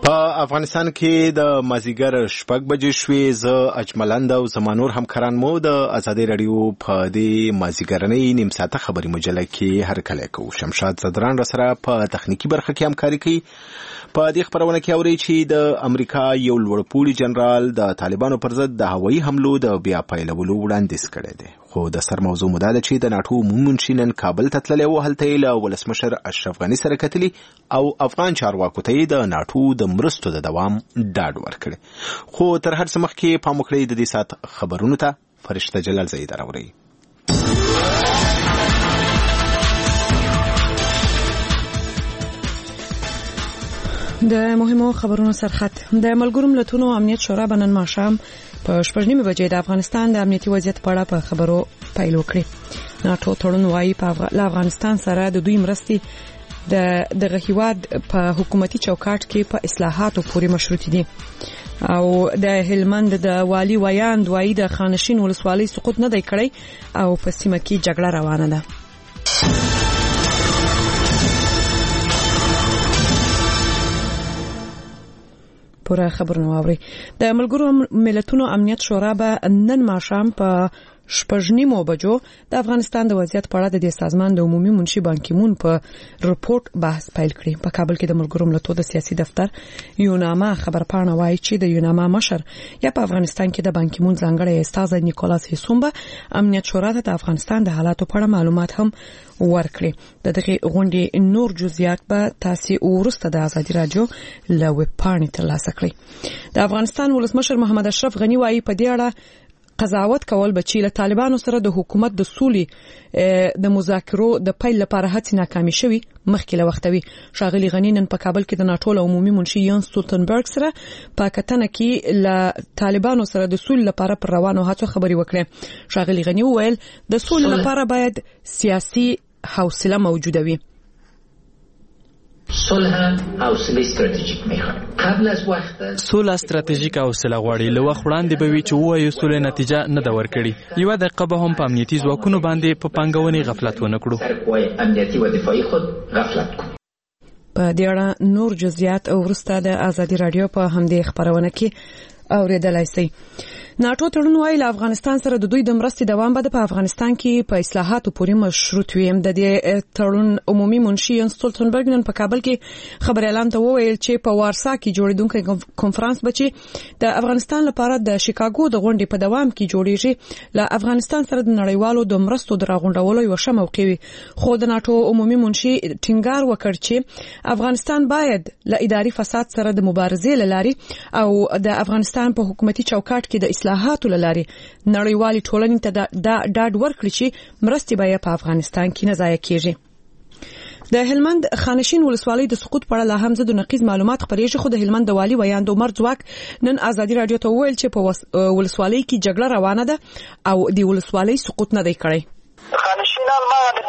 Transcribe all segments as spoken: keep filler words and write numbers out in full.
په افغانستان کې د مازیګر شپږ بجې شوې. زه اجملند او زمانور همکاران مو د ازادي رادیو په دې مازیګرنۍ نیم ساعته خبري مجله کې هرکلی کوو. شمشاد زدران را سره په تخنیکی برخه کې همکاري کوي. په دې خبرونه کې اوري چې د امریکا یو لوړپوړي جنرال د طالبانو پر ضد د هوایي حملو د بیا پیلولو وړاندیز کړی دی. خو د سر موضوع مدا ده چې د ناټو عمومي منشي نن کابل ته تللی و. هلته یې له ولسمشر اشرف غني سره کتلي او افغان چارواکو ته یې د ناټو د مرستو د دوام ډاډ ورکړی. خو تر هر څه مخکې پام وکړئ د دې ساعت خبرونو ته. فرشته جلال زید راوړي. د مهمو خبرونو سرخط. د ملګرو ملتونو امنیت شورا نن ماښام په شپږ نیمې بجې د افغانستان د امنیتي وضعیت په اړه په خبرو پیل وکړي. ناټو تړون وايي په افغانستان سره د دوی مرستې د دغه هیواد په حکومتي چوکاټ کې په اصلاحاتو پورې مشروط دي. او د هلمند د والی ویاند وايي د خانشین ولسوالۍ سقوط نه دی کړی او په سیمه کې جګړه روانه ده. پوره خبرونه واوري. د ملګرو ملتونو امنیت شورا به نن ماښام په شپږ نیمو بجو د افغانستان د وضعیت په اړه د دې سازمان د عمومي منشي بان کی مون په رپورت بحث پیل کړي. په کابل کې د ملګرو ملتونو د سیاسي دفتر یوناما خبرپاڼه وايي چې د یوناما مشر یا په افغانستان کې د بان کی مون ځانګړی استاد نیکولاس هیسومبا امنیت شورا ته د افغانستان د حالاتو په اړه معلومات هم ورکړي. د دغه غونډې نور جزئیات به تاسو ورسته د ازادي رادیو له ویب پاڼې ترلاسه کړئ. د افغانستان ولسمشر محمد اشرف غني وايي په دې اړه قضاوت کول به چې له طالبانو سره د حکومت د سولې د مذاکرو د پیل لپاره هڅې ناکامې شوي مخکې له وخت وي. ښاغلي غني نن په کابل کې د ناټو له عمومي منشي یان سټولټنبرګ سره په کتنه کې له طالبانو سره د سولې لپاره پر روانو هڅو خبري وکړه. ښاغلي غني وویل د سولې لپاره باید سیاسي حوصله موجوده وي. صلح حوصله استراتیژیک میخواد. قبل از وقت صلح استراتیژیک حوصله غواړي. له وخت وړاندې به وي چې وایي صلح نتیجه نه دا ورکړي. یو دقیقه به هم په امنیتي ځواکونو باندې په پنګونې غفلت ونه کړو. سرکوی امنیتي و دفاعي خود غفلت کړو. په دې اړه نور جزئیات ورسته د ازادي رادیو په همدې خبرونه کې اوریدلای شئ. ناټو تړون وايي له افغانستان سره د دوی د مرستې دوام به په افغانستان کې په اصلاحاتو پورې مشروط وي. د دې تړون عمومي منشي یان سټولټنبرګ نن په کابل کې خبر اعلان ته وویل چې په وارسا کې جوړیدونکو کنفرانس بچي د افغانستان لپاره د شیکاګو د غونډې په دوام کې جوړیږي. له افغانستان سره د نړیوالو د مرستو د راغونډولو یو ښه موقع وي. خو د ناټو عمومي منشي ټینګار وکړ چې افغانستان باید له اداري فساد سره د مبارزې لاري او د افغانستان په حکومتي چوکاټ کې د اصلاحاتو لاري نړیوالي ټولنې ته دا ډاډ ورکړي چې مرستې به په افغانستان کې نه ضایع کیږي. د هلمند خانشین ولسوالۍ د سقوط په اړه لا هم زده نقیض معلومات خبرېږي. خو د هلمند والی ویاند عمر ځواک نن ازادي رادیو ته وویل چې په ولسوالۍ کې جګړه روانه ده او د ولسوالۍ سقوط نه دی کړی. خانشینان ما د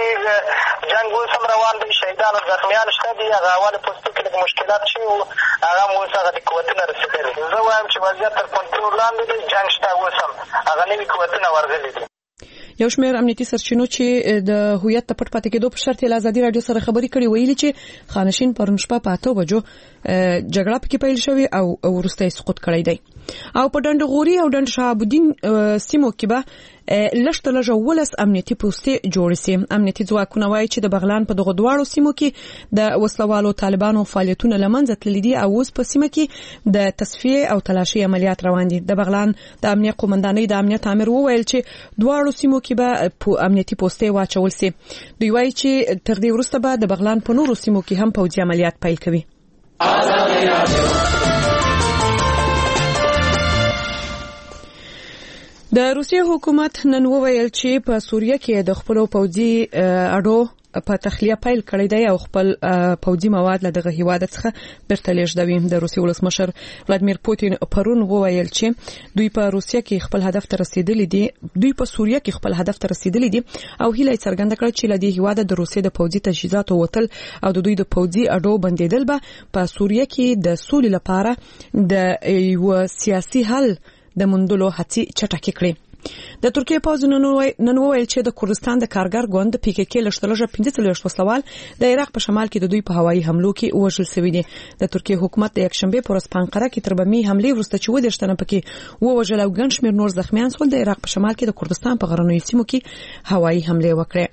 دې جنگ اوس هم روان دي. شهیدان او زخمیان شته دي. هغه اول پوسټو کې د مشکلات شي او هغه اوس هغه د قوتونه رسېدلي. زه وایم چې وضعیت تر کنټرول لاندې دی. جنگ شته اوس هم هغه نوي قوتونه ورغلي دي. یو شمېر امنیتي سرچینو چې د هویت د پټ پاتې کېدو په شرط له ازادي رادیو سره خبري کړي ویلي چې خانشین پرون شپه په اته بجو جګړه پکې پیل شوې او ورسته سقوط کړی دی. او په ډنډ غوري او ډنډ شهاب الدین سیمو کې به لشت لږه ولس امنیتي پوستې جوړ سي. امنیتي ځواکونه وايي چې د بغلان په دغه دواړو سیمو کې د وسلوالو طالبانو فعالیتونه لمنځه تللي دي او اوس په سیمه کې د تصفیه او تلاشي عملیات روان دي. د بغلان د امنیت قومندانۍ د امنیت امر وویل چې دواړو سیمو کې به امنیتي پوستې واچول سي. دوی وايي چې تر دې وروسته به د بغلان په نورو سیمو کې هم پوځي عملیات پیل کوي. د روسیې حکومت نن وویل چې په سوریه کې د خپل پوځي اډو په تخلیه پیل کړی دی او خپل پوځي مواد له دغه هیواد څخه بیرته لیږدوي. د روسیې ولسمشر ولادیمیر پوتین پرون وویل چې دوی په روسیه کې خپل هدف ته رسیدلی دي دوی په سوریه کې خپل هدف ته رسیدلی دي او هیله څرګنده کړه چې له دې هیواد د روسیې د پوځي تجهیزاتو وتل او د دوی د پوځي اډو بندیدل به په سوریه کې د سولې لپاره د یو سیاسي حل د مندلو هڅې چټکې کړې. د ترکیه پوځ نن وویل چې د کردستان د کارګر ګوند پی کې کې لشتلوجه پنځه څلوېښت وسلوال د عراق په شمال کې د دوی په هوایي حملو کې وژل شوي دي. د ترکیه حکومت د یکشنبه پر ورځ په انقره کې تر بمي حملې وروسته چې ودېرش تنه پکې ووژل او ګڼ شمېر نور زخمیان شول د عراق په شمال کې د کردستان په غرنیو سیمو کې هوایي حملې وکړې.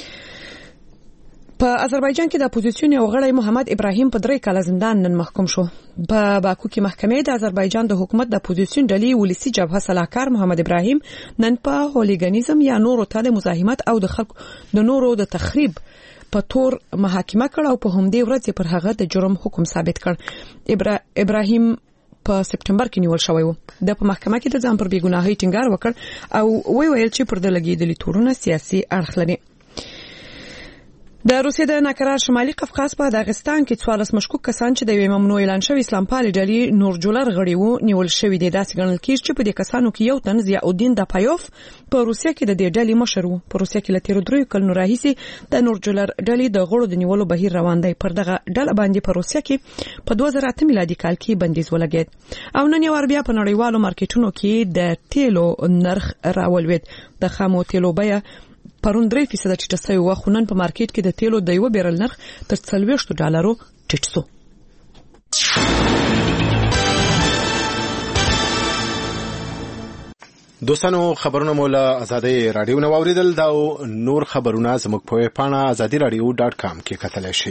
په آذربایجان کې د اپوزیسیون یو غړی محمد ابراهیم په درې کاله زندان نن محکوم شو. په باکو کې محکمې د آذربایجان د حکومت د اپوزیسیون ډلې ولسی جبهه سلاکار محمد ابراهیم نن په هولیګانیزم یا نورو ته د مزاحمت او د خلکو د نورو د تخریب په تور محاکمه کړ او په همدې ورځ پر هغه د جرم حکم ثابت کړ. ابرا ابراهیم په سپټمبر کې نیول شوی و. د په محکمه کې د ځان پر بیګناهۍ ټینګار وکړ او وی ویل چې پر د لګیدلي تورونه سیاسي اړخ لري. د روسیې د ناکرار شمالي قفقاز په داغستان کې څوارلس مشکوک کسان چې د یوې ممنوع اعلان شوی اسلام پالي ډلې نورجولر غړي وو نیول شوي دي. داسې ګڼل کېږي چې په دې کسانو کې یو تن ضیاءالدین دپایوف په روسیې کې د دې ډلې مشر وو. په روسیې کې له تیرو دریو کلونو راهیسې د نورجولر ډلې د غړو د نیولو بهیر روان دی. پر دغه ډله باندې په روسیې کې په دوه زره اته میلادي کال کې بندیز ولګېد او نن یو وار بیا په نړیوالو مارکیټونو کې د تیلو نرخ راولوید. د خامو تیلو بیه پرون درې فیصده ټیټه شوې وه خو نن په مارکیټ کې د تیلو د یو بیرل نرخ تر څلوېښتو ډالرو ټیټ شو. دوستانو خبرونه مو له ازادي رادیو نه واوریدل دا نور خبرونه زموږ په پاڼه ازادي رادیو ډاټ کام کې کتلی شئ.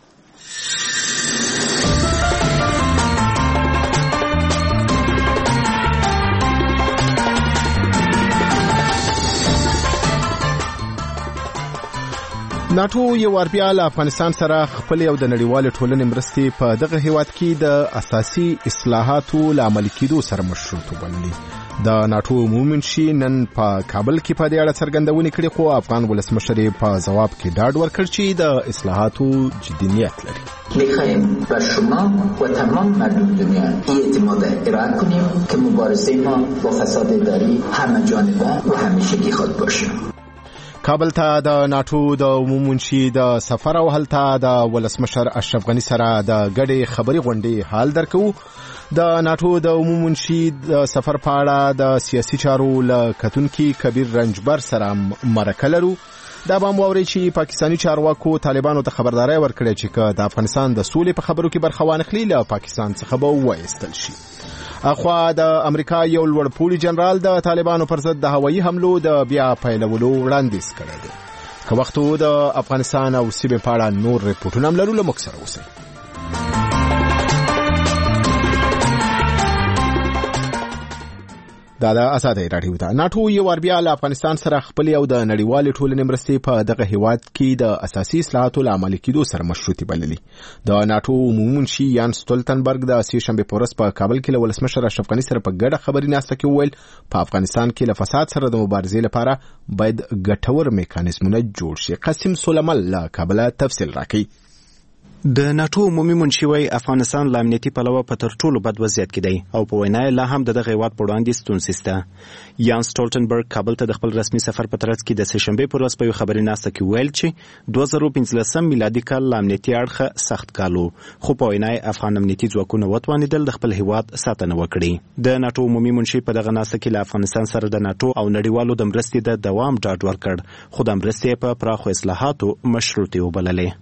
ناتو یو وار بیا له افغانستان سره خپل او د نړیوال ټولنې مرستې په دغه هیواد کې د اساسي اصلاحاتو له عملي کېدو سره مشروط وبللي. د ناتو عمومي منشي نن په کابل کې په دې اړه څرګندونې کړې خو افغان ولسمشر په جواب کې ډاډ ورکړ چې د اصلاحاتو جدي نیت لري. میخواهیم بر شما و تمام مردم دنیا اعتماد ارائه کنیم که مبارزه ما با فساد اداری همه جانبه و همیشگی خود باشد. کابل ته د ناتو د عمومي منشي د سفر او هلته د ولسمشر اشرف غني سره د ګډې خبري غونډې حال درکو. د ناتو د عمومي منشي د سفر په اړه د سیاسي چارو له کتونکي کبیر رنجبر سره مرکه لرو. دا به مو اوري چې پاکستاني چارواکو طالبانو ته خبرداري ورکړې چې د افغانستان د سولې په خبرو کې برخه وانخلي له پاکستان څخه به وایستل شي. اخوا د امریکا یو لوړ پوړی جنرال د طالبانو پر ضد د هوایي حملو د بیا پیلولو وړاندیز کړی دی. که وخت د افغانستان او سیمې په اړه نور ریپورټونه هم لرو له موږ سره اوسئ. دا د ازادي رادیو ده. ناتو یو وار بیا له افغانستان سره خپل او د نړیوال ټولنې مرستې په دغه هیواد کې د اساسي اصلاحاتو له عملي کېدو سره مشروطي بللي. د ناتو عمومي منشي یان سټولتنبرګ د سې شنبې په ورځ په کابل کې له ولسمشر اشرف غني سره په ګډه خبري ناسته کې وویل په افغانستان کې له فساد سره د مبارزې لپاره باید ګټور میکانیزمونه جوړ شي. قاسم سلیمان له کابل تفصیل راکړي. د ناتو عمومي منشي وايي افغانستان له امنیتي پلوه په تر ټولو بد وضعیت کې دی او په وینا لا هم د دغه هیواد په وړاندې ستونزې شته. یان سټولټنبرګ کابل ته د خپل رسمي سفر په ترڅ کې د سې شنبې پر ورځ په یو خبري ناسته کې ویل چې دوه زره پنځلسم میلادي کال له امنیتي اړخه سخت کال و خو په وینا افغان امنیتي ځواکونه وتوانېدل د خپل هیواد ساتنه وکړي. د ناتو عمومي منشي په دغه ناسته کې له افغانستان سره د ناتو او نړیوالو د مرستې د دوام ډاډ ورکړ خو د مرستې په پراخو اصلاحاتو مشروطي وبللې.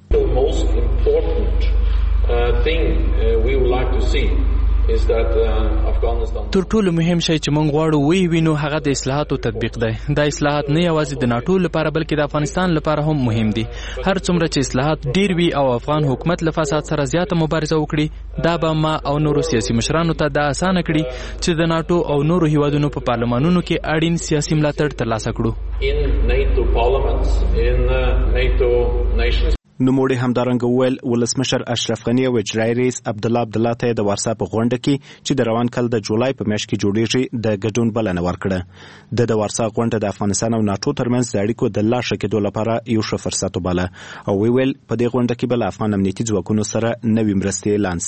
Uh, thing uh, we would like to see is that uh, Afghanistan تر ټولو مهم شی چې موږ غواړو وی وینو هغه د اصلاحاتو تطبیق دی. دا اصلاحات نه یوازې د ناتو لپاره بلکې د افغانستان لپاره هم مهم دي. هر څومره چې اصلاحات ډیر وي او افغان حکومت له فساد سره زیاته مبارزه وکړي دا به ما او نورو سیاسي مشرانو ته دا اسانه کړي چې د ناتو او نورو هیوادونو په پارلمانونو کې اړین سیاسي ملاتړ ترلاسه کړو. in NATO parliaments, in uh, NATO nations. نوموړي همدارنګه وویل ولسمشر اشرف غني او اجرایي رئیس عبدالله عبدالله ته د وارسا په غونډه کې چې د روان کال د جولای په میاشت کې جوړیږي د ګډون بلنه ورکړه. د د وارسا غونډه د افغانستان او ناتو ترمنځ د اړیکو د لا ښه کېدو لپاره یو ښه فرصت وباله او ویل په دې غونډه کې به له افغان امنیتي ځواکونو سره نوې مرستې اعلان شي.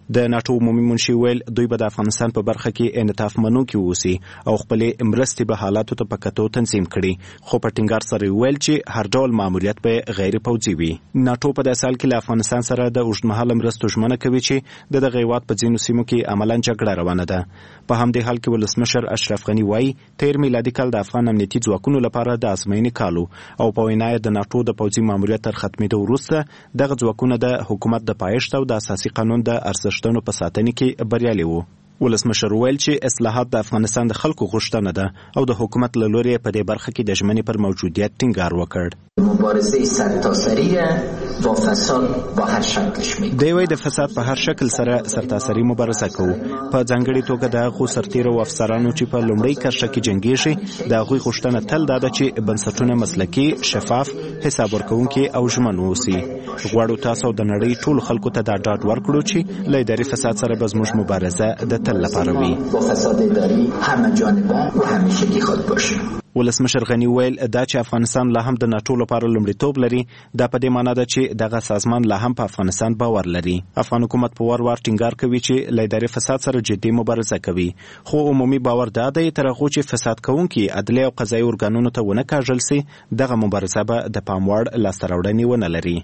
د ناتو عمومي منشي ویل دوی به د افغانستان په برخه کې انعطاف منونکي اوسي او خپلې مرستې به حالاتو ته په کتو تنظیم کړي، خو په ټینګار سره ویل چې هر ډول ماموریت به غیر پوځي وي. ناتو په داسې حال کې له افغانستان سره د اوږدمهاله مرستو ژمنه کوي چې د دغه هیواد په ځینو سیمو کې عملاً جګړه روانه ده. په همدې حال کې ولسمشر اشرف غني وایي تیر میلادي کال د افغان امنیتي ځواکونو لپاره د ازموینې کال او په وینا یې د ناتو د پوځي ماموریت تر ختمېدو وروسته دغه ځواکونه د حکومت د پایښت او د اساسي قانون د ارزښتونو په ساتنه کې بریالي وو. ولسمشر ویل چې اصلاحات د افغانستان د خلکو غوښتنه ده او د حکومت له لوري په دې برخه کې د ژمنې پر موجودیت ټینګار وکړ. مبارزه سرتاسری با فساد با هر شکلش میکنه. دی وایي د فساد په هر شکل سره سرتاسری مبارزه کوو، په ځانګړي توګه د هغو سرتیرو او افسرانو چې په لومړۍ کرښه کې جنګیږي د هغوی غوښتنه تل دا ده چې بنسټونه مسلکي، شفاف، حساب ورکوونکي او ژمن واوسي. غواړو تاسو د نړۍ ټولو خلکو ته دا ډاډ ورکړو چې له اداري فساد سره به زموږ مبارزه د تل لپاره وي. با فساد اداری همه جانبه و همیشگی خود باشه. ولسمشر غني ویل دا چې افغانستان لا هم د ناتو لپاره لومړیتوب لري، دا په دې معنی ده چې دغه سازمان لا هم په افغانستان باور لري. افغان حکومت په وار وار ټینګار کوي چې له اداري فساد سره جدي مبارزه کوي، خو عمومي باور دا دی تر هغو چې فساد کوونکي عدلي او قضایي ارګانونو ته ونه کاږل سي دغه مبارزه به د پام وړ لاسته راوړنې ونه لري.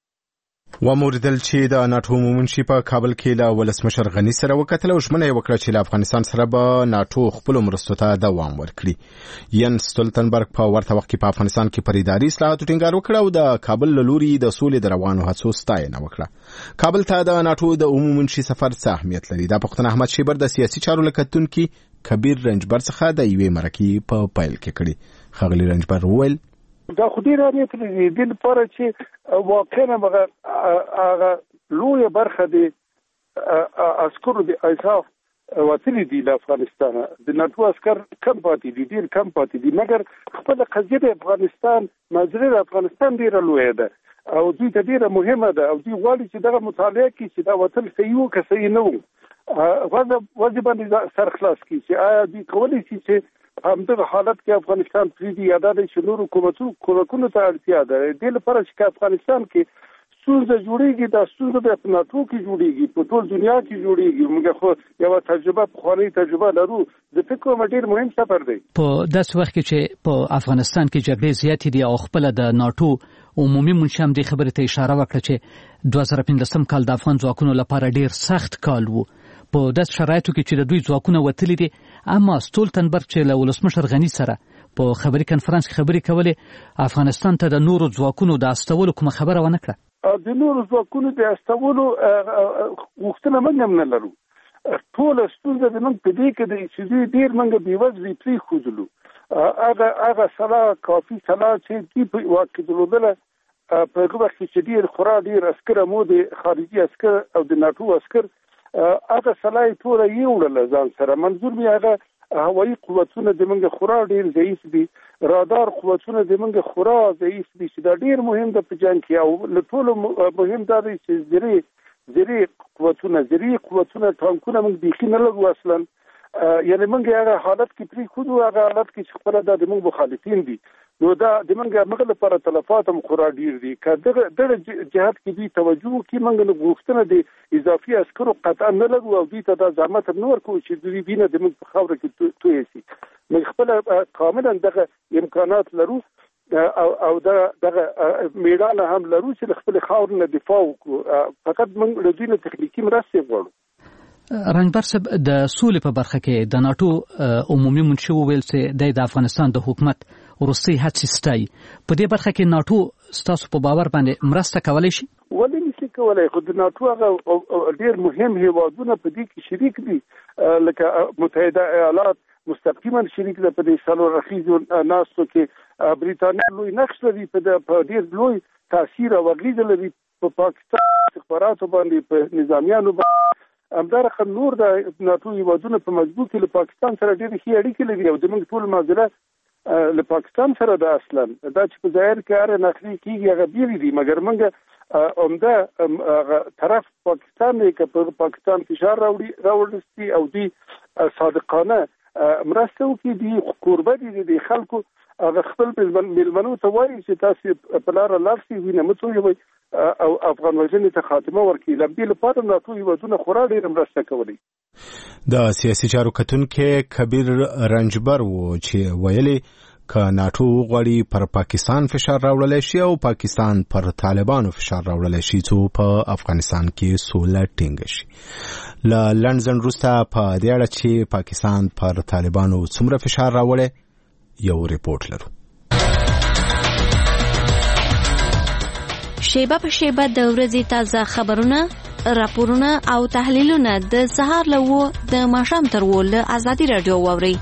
وموردل چې د ناتو منشي په کابل کې له ولسمشر غني سره وکتل او ژمنه یې وکړه چې له افغانستان سره به ناتو خپل مرستو ته دوام ورکړي. ین سټولتنبرګ په ورته وخت کې په افغانستان کې پر اداري اصلاحاتو ټینګار وکړ او د کابل له لوري د سولې د روانو هڅو ستاینه وکړه. کابل ته د ناتو د عمومي منشي سفر څه اهمیت لري؟ دا پوښتنه احمد شیبر د سیاسي چارو لکتونکي کبیر رنجبر څخه د یوې مرکې په پیل کې کړي. خغلی رنجبر وویل دا خو ډېر اهمیت لري د لپاره چې واقعا هغه لویه برخه د عسکرو د ایساف وتلي دي له افغانستان. د ناتو عسکر کم پاتې دي، ډېر کم پاتې دي، مګر خپله قضیه د افغانستان منځري د افغانستان ډېره لویه ده او دوی ته ډېره مهمه ده او دوی غواړي چې دغه مطالعه کړي چې دا وتل صحیح وو که صحیح نه وو. وځي باندې سر خلاص کړي چې آیا دوی کولی شي چې همدغه حالت کې افغانستان پریږدي یا دا چې نورو کومکونو ته اړتیا ده. دې لپاره چې افغانستان کې ستونزه جوړیږي، دا ستونزه په ناتو کې جوړیږي، په ټول دنیا کې جوړیږي. موږ خو یو تجربه پخوانۍ تجربه لرو. د فکر ډېر مهم سفر دی. په داسې وخت کې چې په افغانستان کې جګړې زیاتې دي او خپل د ناتو عمومي منشي هم دې خبرې ته اشاره وکړه چې دوه زره پنځلسم کال د افغان ځواکونو لپاره ډېر سخت کال وو. په داسې شرایطو کې چې د دوی ځواکونه وتلي دي، اما سټولتنبرګ چې له ولسمشر غني سره په خبري کنفرانس کې خبرې کولې، افغانستان ته د نورو ځواکونو د استولو کومه خبره ونه کړه. د نورو ځواکونو د استولو غوښتنه موږ هم نه لرو. ټوله ستونزه زموږ په دې کې دی چې دوی ډېر موږ بېوزلي پرېښودلو. هغه هغه سلا کافي سلا چې دوی په واک کې درلودله په هغه وخت کې چې ډېر خورا ډېر عسکر مو د خارجي عسکر او د ناتو عسکر هغه سلا یې ټوله یوړله ځان سره. منظور مې هغه هوایي قوتونه زموږ خورا ډېر ضعیف دي، رادار قوتونه زموږ خورا ضعیف دي چې دا ډېر مهم ده په جنګ کې. او له ټولو مهم دا دی چې زري زري قوتونه زري قوتونه ټانکونه موږ بیخي نه لرو اصلا. یعنې موږ هغه حالت کې پرېښودو، هغه حالت کې چې خپله دا زموږ مخالفین دي، نو دا د موږ موږ لپاره تلفات هم خورا ډېر دي. که دغه دغه جهت کې دوی توجه وکړي، موږ غوښتنه د اضافي عسکرو قطعا نه لرو او دوی ته دا زحمت هم نه ورکوو چې دوی وینه زموږ په خاوره کې تویې شي. موږ خپله کاملا دغه امکانات لرو او او دغه دغه میړانه هم لرو چې له خپلې خاورې نه دفاع وکړو. فقط موږ له دوی نه تخنیکي مرستې غواړو. رنجبر صاحب، د سولې په برخه کې د ناتو عمومي منشي وویل چې د افغانستان د حکومت وروستۍ هڅې ستایي. په دې برخه کې ناتو ستاسو په باور باندې مرسته کولی شي؟ ولې نشي کولی؟ خو د ناتو هغه ډېر مهم هیوادونه په دې کې شریک دي، لکه متحده ایالات مستقیما شریک ده په دې څلور اخیزو ناستو کې. بریتانیا لوی نقش لري، په ډېر لوی تاثیر او اغېزه لري په پاکستان استخباراتو باندې، په نظامیانو باندې. همدارقه نور د ناتو هیوادونه په مضبوط کې له پاکستان سره ډېرې ښې اړیکې لري او زموږ ټول معضله له پاکستان سره ده. اصلا دا چې په ظاهر کې هر نقلي کېږي هغه بیرې دي، مګر موږ عمده طرف پاکستان دی که په پاکستان فشار راوړسي او دوی صادقانه مرسته وکړي، دوی کوربه دي د خلکو، هغه خپل میلمنو ته وایي چې تاسې په لاره لاړ شئ، وینه مه تویوئ، او افغان وژنې ته خاتمه ورکړي. لمبي لپاره ناتو هیوادونه خورا ډېره مرسته کولی. د سیاسي چارو کتونکي کبیر رنجبر و چې ویلي که ناتو غواړي پر پاکستان فشار راوړلی شي او پاکستان پر طالبانو فشار راوړلی شي څو په افغانستان کې سوله ټینګه شي. له لنډ ځنډ وروسته په دې اړه چې پاکستان پر طالبانو څومره فشار راوړی یو ریپورت لرو. شیبه په شیبه د ورځې تازه خبرونه، راپورونه او تحلیلونه د سهار له وو د ماښام تر وو له ازادي راډیو واورئ.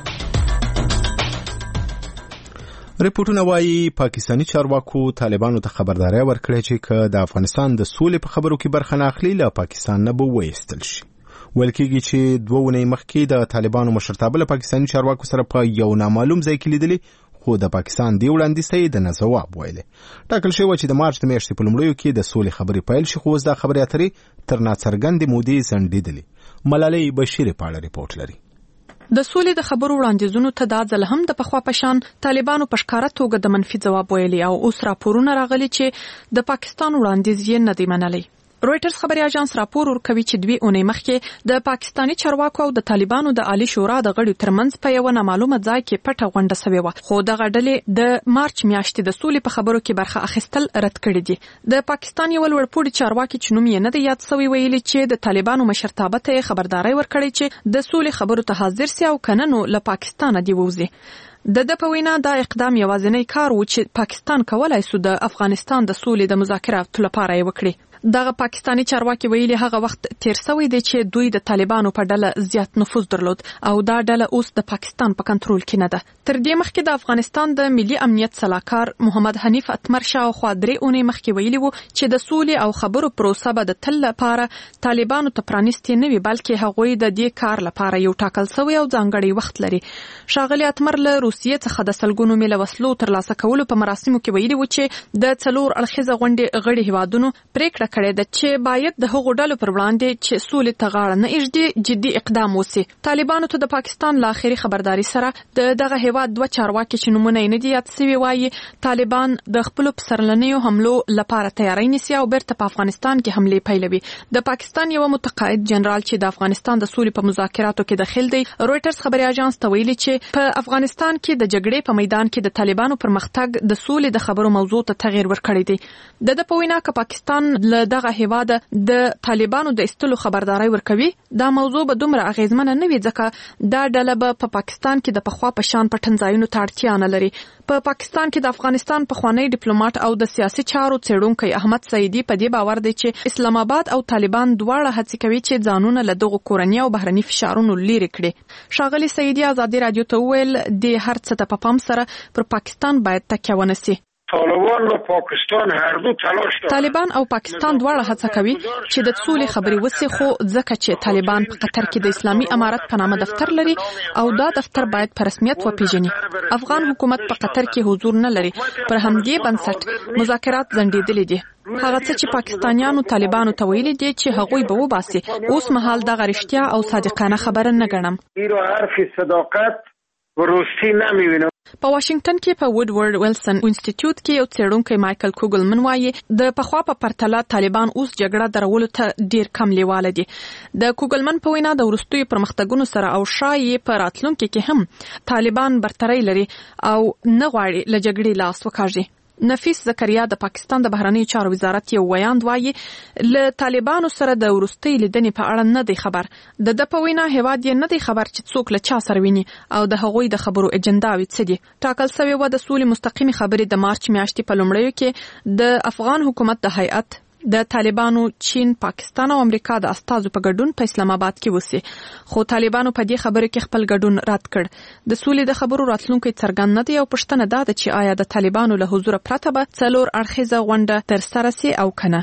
ریپورتونه وایي پاکستانی چارواکو طالبانو ته خبرداري ورکړه چې که د افغانستان د سولې په خبرو کې برخه نه اخلي له پاکستان نه به وایستل شي. ویل کېږي چې دوه اونۍ مخکې د طالبانو مشرتابه له پاکستانی چارواکو سره په یو نامعلوم ځای کې لیدلي، خو د پاکستان دی وړاندیز ته یې د نه ځواب ویلی. ټاکل شوی چې د مارچ د میاشتې په لومړیو کې د سولې خبرې پیل شي، خو اوس دا خبرې اترې تر ناڅرګندې مودې ځنډېدلې. ملالۍ بشیر په اړه ریپورت لري. د سولې د خبرو وړاندیزونو ته دا ځل هم د پخوا په شان طالبانو په ښکاره توګه د منفي ځواب ویلي او اوس راپورونه راغلي چې د پاکستان وړاندیز یې نه دی منلی. رويټرز خبري اژانس راپور ورکوي چې دوی اونۍ مخکې د پاکستانی چارواکو او د طالبانو د عالی شورا د غړو ترمنځ په یو نامعلومه ځای کې پټه غونډه شوې و، خو دغه ډلې د مارچ میاشتې د سولې په خبرو کې برخه اخیستل رد کړي دي. د پاکستان یو لوړپوړي چارواکي چې نوم یې نه دی یاد شوی ویلي چې د طالبانو مشرتابه ته خبرداري ورکړي چې د سولې خبرو ته حاضر سي او کنه نو له پاکستان دی ووزي. د د په وینا دا اقدام یوازینی کار و چې پاکستان کولای سو د افغانستان د سولې د مذاکراتو لپاره یې وکړي. دغه پاکستانی چارواکي ویلي هغه وخت تیر شوی دی چې دوی د طالبانو په ډله زیات نفوذ درلود او دا ډله اوس د پاکستان په کنټرول کې نه ده. تر دې مخکې د افغانستان د ملي امنیت سلاکار محمد حنیف اتمر شاه خو درې اونۍ مخکې ویلي وو چې د سولې او خبرو پروسه به د تل لپاره طالبانو ته پرانیستي نه وي، بلکې هغوی د دې کار لپاره یو ټاکل شوی او ځانګړی وخت لري. ښاغلي اتمر له روسیې څخه د سلګونو میله وسلو ترلاسه کولو په مراسمو کې ویلي وو چې د څلور اړخیزه غونډې غړي هیوادونو پریکړه کړې ده چې باید د هغو ډلو پر وړاندې چې سولې ته غاړه نه ایږدي جدي اقدام وشي. طالبانو ته د پاکستان له آخري خبرداري سره د دغه هیواد دوه چارواکي چې نومونه یې نه دي یاد سوي وایي طالبان د خپلو پسرلنیو حملو لپاره تیاری نیسي او بیرته په افغانستان کې حملې پیلوي. د پاکستان یو متقاعد جنرال چې د افغانستان د سولې په مذاکراتو کې دخیل دی رويټرز خبري اژانس ته ویلي چې په افغانستان کې د جګړې په میدان کې د طالبانو پرمختګ د سولې د خبرو موضوع ته تغیر ورکړی دی. د د په وینا که پاکستان له دغه هیواد د طالبانو د استلو خبرداري ورکوي دا موضوع به دومره اغیزمنه نه وي ځکه دا ډله به په پاکستان کې د پخوا په شان پټنځایونو ته اړتیا نه لري. په پاکستان کې د افغانستان پخوانی ډیپلوماټ او د سیاسي چارو څېړونکی احمد سعیدي په دې باور دی چې اسلام آباد او طالبان دواړه هڅې کوي چې ځانونه له دغو کورني او بهرني فشارونو لرې کړي. ښاغلي سعیدي ازادي رادیو ته وویل د هر څه ته په پام سره پر پاکستان باید تکیه ونه سي. طالبان و پاکستان هر دو تلاش دارند. طالبان او پاکستان دواړه هڅه کوي چې د سولې خبرې وسي، خو ځکه چې طالبان په قطر کې د اسلامي امارت په نامه دفتر لري او دا دفتر باید په رسمیت وپیژني. افغان حکومت په قطر کې حضور نه لري، پر همدې بنسټ مذاکرات ځنډېدلي دي. هغه څه چې پاکستانیانو طالبانو ته ویلي دي چې هغوی به وباسي اوس مهال دغه رښتیا او صادقانه خبره نه ګڼم. ایرو حرف صداقت ورستی نمیبینم. په واشنگټن کې په وډورډ ویلسن انسټیټیوټ کې یو څېړونکی مایکل کوګلمن وایي د پخوا په پرتله طالبان اوس جګړه درولو ته ډیر کم لیواله دي. د کوګلمن په وینا د وروستیو پرمختګونو سره او شایي په راتلونکي کې هم طالبان برتري لري او نه غواړي له جګړې لاس وکاږي. نفیس زکریا د پاکستان د بهرنیو چارو وزارت یو ویاند وایي له طالبانو سره د وروستۍ لیدنې په اړه نه دی خبر. د د په وینا هیواد یې نه دی خبر چې څوک له چا سره ویني او د هغوی د خبرو اجنډاوې څه دي. ټاکل شوې وه د سولې مستقیمې خبرې د مارچ میاشتې په لومړیو کې د افغان حکومت د هیئت د طالبانو، چین، پاکستان او امریکا د استازو په ګډون په اسلام آباد کې وسی، خو طالبانو په دې خبره کې خپل ګډون رد کړ. د سولې د خبرو راتلونکي څرګند نه دی او پښتنه دا ده چې آیا د طالبانو له حضور پرته به څلور اړخیزه غونډه تر سره سي او کنه.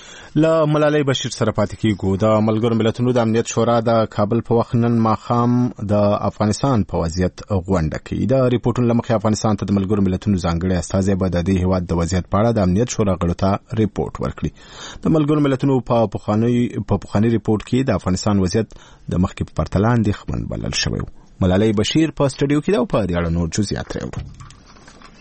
له ملالۍ بشیر سره پاتې کیږو. د ملګرو ملتونو د امنیت شورا د کابل په وخت نن ماښام د افغانستان په وضعیت غونډه کوي. د ریپورتونو له مخې افغانستان ته د ملګرو ملتونو ځانګړی استازی به د دې هیواد د وضعیت په اړه د امنیت شورا غړو ته ریپورت ورکړي. د ملګرو ملتونو په پخواني په پخواني ریپورت کې د افغانستان وضعیت د مخکې په پرتله اندېښمن بلل شوی و. ملالۍ بشیر په سټډیو کې دا په دې اړه نور جزئیات راوړي.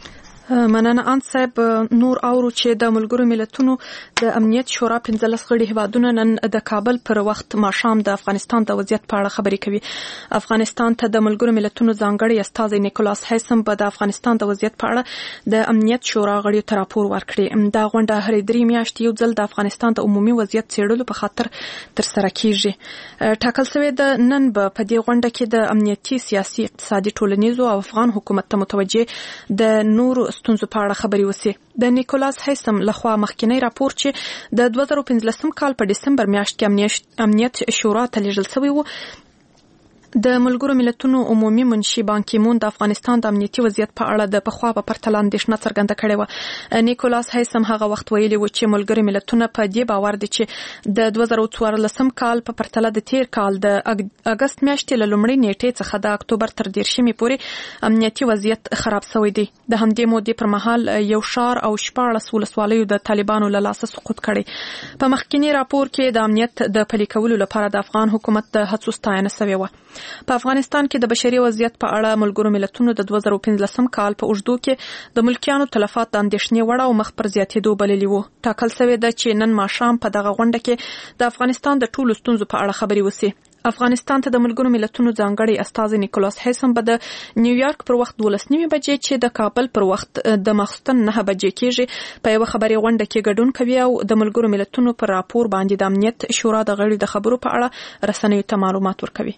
مننه ان صاحب. نور اورو چې د ملګرو ملتونو د امنیت شورا پنځلس غړي هیوادونه نن د کابل پر وخت ماښام د افغانستان د وضعیت په اړه خبرې کوي. افغانستان ته د ملګرو ملتونو ځانګړي استازی نیکولاس هیسم په د افغانستان د وضعیت په اړه د امنیت شورا غړي ته راپور ورکړي. دا غونډه هرې درې میاشتې یو ځل د افغانستان د عمومي وضعیت څېړلو په خاطر ترسره کیږي. ټاکل شوی د نن به په دې غونډه کې د امنیتي، سیاسي، اقتصادي، ټولنیزو او افغان حکومت ته متوجه د نورو ستونزو په اړه خبرې وسی. د نیکولاس هیسم لخوا مخکینی راپور چې د دوه زره پنځلسم کال په دسمبر میاشت کې امنیت شورا ته لیږل شوی و، د ملګرو ملتونو عمومي منشي بان کی مون د افغانستان د امنیتي وضعیت په اړه د پخوا په پرتله اندېښنه څرګنده کړې و. نیکولاس هیسم هغه وخت ویلي و چې ملګري ملتونه په دې باور دي چې د دوه زره څوارلسم کال په پرتله د تیر کال د اګست میاشتې له لومړۍ نیټې څخه د اکتوبر تر دیرشمې پورې امنیتي وضعیت خراب شوی دی. د همدې مودې پر مهال یو شار او شپاړس ولسوالیو د طالبانو له لاسه سقوط کړي. په مخکینی راپور کې د امنیت د پلي کولو لپاره د افغان حکومت د هڅو ستاینه شوې وه. په افغانستان کې د بشري وضعیت په اړه ملګرو ملتونو د دوه زره پنځلسم کال په اوږدو کې د ملکیانو تلفات د اندېښنې وړ او مخ پر زیاتېدو بللي وو. ټاکل شوی ده چې نن ماښام په دغه غونډه کې د افغانستان د ټولو ستونزو په اړه خبرې وشي. افغانستان ته د ملګرو ملتونو ځانګړي استازی نیکولاس هیسم به د نیویارک پر وخت دولس نیمې بجې چې د کابل پر وخت د ماخستن نه بجې کېږي په یوه خبري غونډه کې ګډون کوي او د ملګرو ملتونو پر راپور باندې د امنیت شورا د غړي د خبرو په اړه رسنیو ته معلومات ورکوي.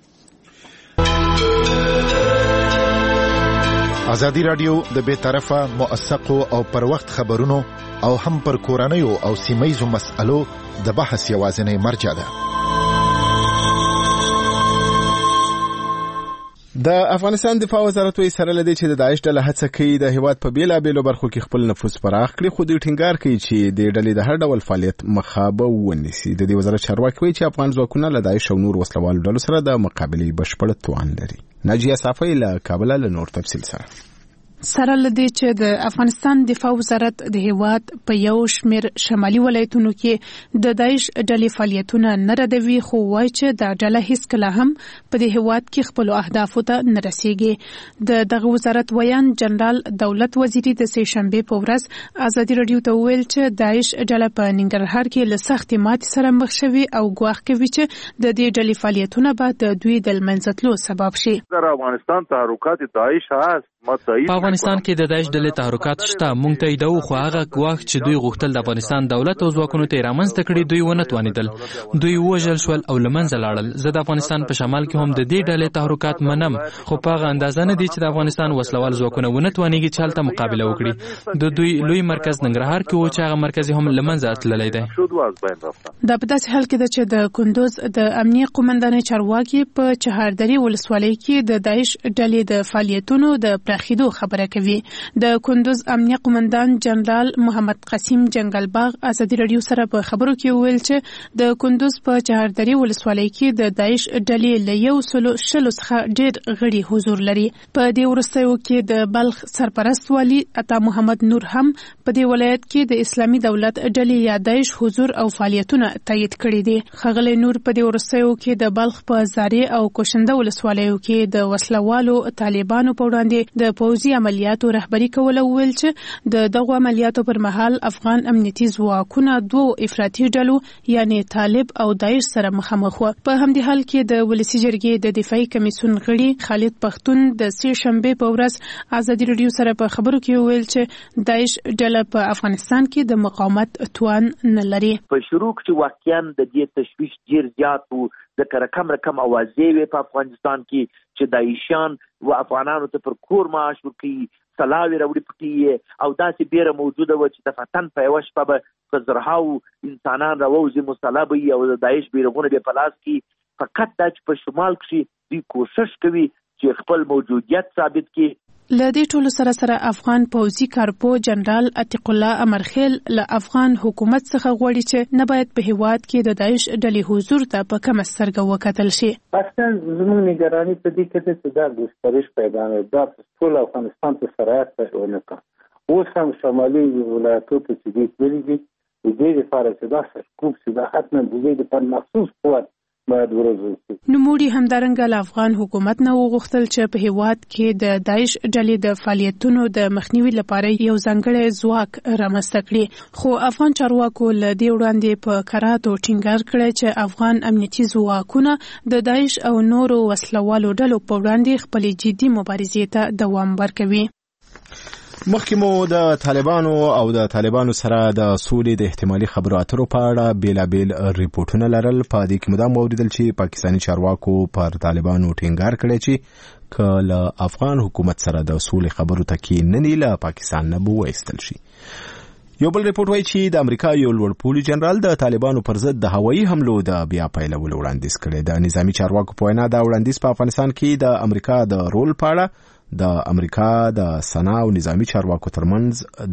ازادي رادیو د بې طرفه، موثقو او پر وخت خبرونو او هم پر کورنیو او سیمه‌یزو مسألو د بحث یوازینی مرجع ده. د افغانستان دفاع وزارت وایي سره لدی چې د داعش ډله هڅه کوي د هیواد په بیلابېلو برخو کې خپل نفوذ پراخ کړي، خو دوی ټینګار کوي چې د ډلې د هر ډول فعالیت مخه ونیسي. د دې وزارت چارواکي وایي چې افغان ځواکونه له داعش او نور وسلوالو ډلو سره د مقابلې بشپړ توان لري. ناجیه صافی له کابل له نور تفصیل سره. سره لدی چې د افغانستان دفاع وزارت د هیواد په یو شمیر شمالي ولایتونو کې د داعش ډلې فعالیتونه نه ردوي، خو وایي چې دا ډله هیڅ کله هم په دې هیواد کې خپل اهدافو ته نه رسیږي. د دغه وزارت ویان جنرال دولت وزیری د سه شنبه په ورځ ازادي رادیو ته ویل چې داعش ډله په ننګرهار کې له سختې ماتې سره مخ شوي او ګواښ کوي چې د دې ډلې فعالیتونه به د دوی د لمنځه تلو سبب شي. در افغانستان تحرکات داعش هست. په افغانستان کې د داعش ډلې تحرکات شته، مونږ ته یې دو خو هغه ګواښ چې دوی غوښتل د افغانستان دولت او ځواکونو ته رامنځته کړي دوی ونه توانیدل، دوی وژل شول او لمنځه لاړل. زه د افغانستان په شمال کې هم د دې ډلې تحرکات منم، خو په هغه اندازه نه دي چې د افغانستان وسلوال ځواکونه ونه توانیږي چې هلته مقابله وکړي. د دوی لوی مرکز ننګرهار کې و چې هغه مرکز هم لمنځه تللی دی. دا په داسې حال کې ده چې د کندوز د امنیه قومندانۍ چارواکي په چهاردری ولسوالۍ کې د داعش ډلې د فعالیتونو د پراخېدو خبره کوي. د کندوز امنیه قومندان جنرال محمد قاسم جنگلباغ ازادي رادیو سره په خبرو کې ویل چې د کندوز په چهاردری ولسوالۍ کې د داعش ډلې له یو سلو شلو څخه ډېر غړي حضور لري. په دې وروستیو کې د بلخ سرپرست والي عطا محمد نور هم په دې ولایت کې د اسلامي دولت ډلې یا داعش حضور او فعالیتونه تایید کړي دي. ښاغلی نور په دې وروستیو کې د بلخ په زاري او کوشنده ولسوالیو کې د وسلوالو طالبانو په وړاندې د پوځي عملیاتو رهبری کول او ویل چې د دغو عملیاتو پر مهال افغان امنیتي ځواکونه دوه افراطي ډلو یعنی طالب او داعش سره مخامخ وو. په همدې حال کې د ولسی جرګې د دفاعي کمیسیون غړي خالد پختون د سه شنبه په ورځ ازادي رادیو سره په خبرو کې ویل چې داعش ډله په افغانستان کې د مقاومت توان نه لري. په شروع کې واقعا د دې تشویش ډیر زیات وو، ځکه رقم رقم اوازې وي په افغانستان کې چې داعشیان و افغانانو ته پر کور معاش ورکوي، سلاوي راوړي پکې او داسې بیره موجوده و چې د فتن په یوه شپه به په زرهاو انسانان راووځي مصلبه وي او د داعش بیرغونه به په لاس کې. فقط دا چې په شمال کې دوی کوشش کوي چې خپل موجودیت ثابت کړي. له دې ټولو سره سره افغان پوځي کارپو جنرال عتیق الله امرخیل له افغان حکومت څخه غواړي چې نه باید په هیواد کې د داعش ډلې حضور ته په کومه سترګه وکتل شي. اصلا زموږ نگرانی په دې کې چې دا ګسترش پیدا نه دا ټول افغانستان ته سرایت پیدا کړ. اوس هم شمالي ولایتونو ته چې دې کړی دي د دې لپاره چې دا سرکوب چې دا حتما د دې په مخصوص قوت باید وروزل شي. نوموړي همدارنګه له افغان حکومت نه وغوښتل چې په هیواد کې د داعش ډلې د فعالیتونو د مخنیوي لپاره یو ځانګړی ځواک رامنځته کړي، خو افغان چارواکو له دې وړاندې په کراتو ټینګار کړی چې افغان امنیتي ځواکونه د داعش او نورو وسلوالو ډلو په وړاندې خپلې جدي مبارزې ته دوام ورکوي. مخکې مو د طالبانو او د طالبانو سره د سولې د احتمالي خبرو اترو په اړه بیلابیل ریپورتونه لرل. په دې کې مو دا اوریدل چې پاکستاني چارواکو پر طالبانو ټینګار کړی چې که له افغان حکومت سره د سولې خبرو ته کېنني له پاکستان نه به وایستل شي. یو بل ریپورت وایي چې د امریکا یو لوړپوړي جنرال د طالبانو پر ضد د هوایي حملو د بیا پیلولو وړاندیز کړی. د نظامی چارواکو په وینا دا وړاندیز په افغانستان کې د امریکا د رول په اړه د امریکا د سنا او نظامی چارواکو ترمنځ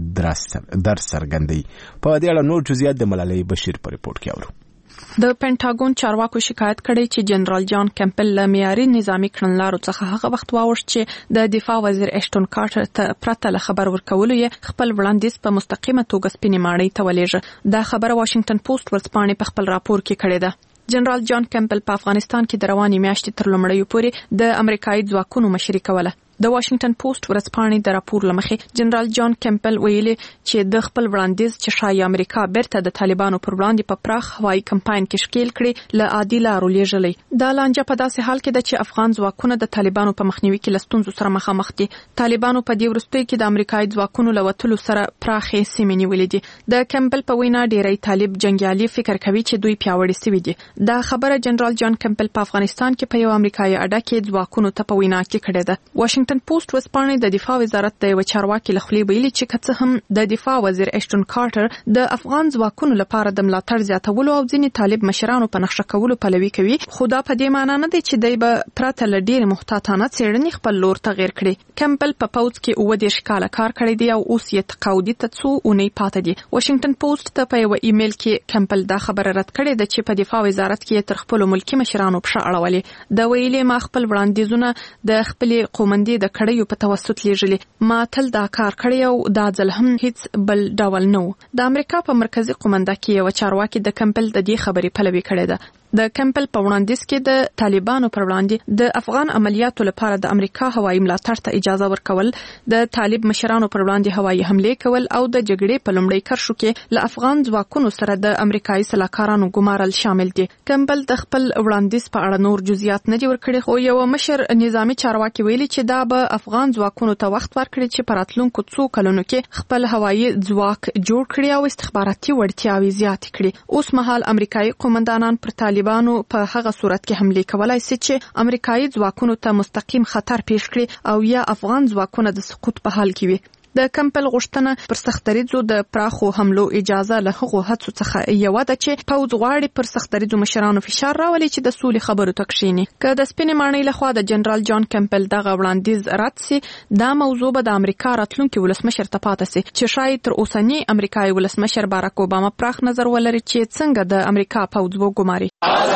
درس څرګندوي. په دې اړه نور جزئیات د ملالۍ بشیر په ریپورت کې اورو. د پینټاګون چارواکو شکایت کړی چې جنرال جان کیمپل له معیاري نظامی کړنلارو څخه هغه وخت واوښت چې د دفاع وزیر اشټون کارټر ته پرته له خبر ورکولو یې خپل وړاندیز په مستقیمه توګه سپینې ماڼۍ ته ولېږه. دا خبره واشنگټن پوسټ ورځپاڼې په خپل راپور کې کړې ده. جنرال جان کیمپل په افغانستان کې د روانې میاشتې تر لومړیو پورې د امریکایي ځواکونو مشري کوله. د واشنگټن پوسټ ورځپاڼې د راپور لمخې جنرال جان کیمپل ویلي چې د خپل وړاندیز چې شایي امریکا بیرته د طالبانو پر وړاندې په پراخ هوایي کمپاین کې شکیل کړي له عادي لارو لیږلی. دا لانجه په داسې حال کې ده چې افغان ځواکونه د طالبانو په مخنیوي کې له ستونزو سره مخامخ دي. طالبانو په دې وروستیو کې د امریکایي ځواکونو له وتلو سره پراخې سیمې نیولې دي. د کیمپل په وینا ډیری طالب جنګیالي فکر کوي چې دوی پیاوړي سوي دي. دا خبره جنرال جان کیمپل په افغانستان کې په یو امریکایي اډه کې ځواکونو ته په وینا کې کړې ده. واشنگټن پوسټ وسپاڼې د دفاع وزارت د یو چارواکي له خولې ویلي چې که څه هم د دفاع وزیر اشټون کارټر د افغان ځواکونو لپاره د ملاتړ زیاتولو او ځینې طالب مشرانو په نقشه کولو پلوي کوي، خو دا په دې معنی نه دی چې دی به پرته له ډېرې محتاطانه څېړنې خپل لور تغیر کړي. کیمپل په پوځ کې اووه دېرش کاله کار کړی دی او اوس یې تقاعدي ته څو اونۍ پاته دي. واشنگټن پوسټ ته په یو ایمیل کې کیمپل دا خبره رد کړې ده چې په دفاع وزارت کې تر خپل ملکی مشرانو پښه اړولې. دا ویلي ما خپل وړاندیزونه د خپل قومندې د کړیو په توسط لیږلي. ما تل دا کار کړی او دا ځل هم هیڅ بل ډول نه و. د امریکا په مرکزی قومنده کې یو چارواکي د کیمپل د دې خبرې پلوي کړې ده. د کیمپل په وړاندیز کې د طالبانو پر وړاندې د افغان عملیاتو لپاره د امریکا هوایي ملاتړ ته اجازه ورکول، د طالب مشرانو پر وړاندې هوایي حملې کول او د جګړې په لومړي کرښو کې له افغان ځواکونو سره د امریکایي سلاکارانو ګمارل شامل دي. کیمپل د خپل وړاندیز په اړه نور جزئیات نه دي ورکړي، خو یو مشر نظامی چارواکي ویلي چې دا به افغان ځواکونو ته وخت ورکړي چې په راتلونکو څو کلونو کې خپل هوایي ځواک جوړ کړي او استخباراتي وړتیاوې زیاتې کړي. اوس مهال امریکایي قومندانان پر طالبانو په هغه صورت کې حمله کولای شي چې امریکایي ځواکونو ته مستقیم خطر پیښ کړي او یا افغان ځواکونه د سقوط په حال کې وي. د کمپل غوښتنه پر سختدریځو د پراخو حملو اجازه له هغو هڅو څخه یو ده چې پوځ غواړي پر سختدریځو مشرانو فشار راولي چې د سولې خبرو ته کښیني. که د سپینې ماڼۍ لخوا د جنرال جان کمپل دغه وړاندیز رد سي، دا موضوع به د امریکا راتلونکي ولسمشر ته پاتې سي چې شاید تر اوسني امریکایي ولسمشر باراک اوباما پراخ نظر ولري چې څنګه د امریکا پوځ وګماري.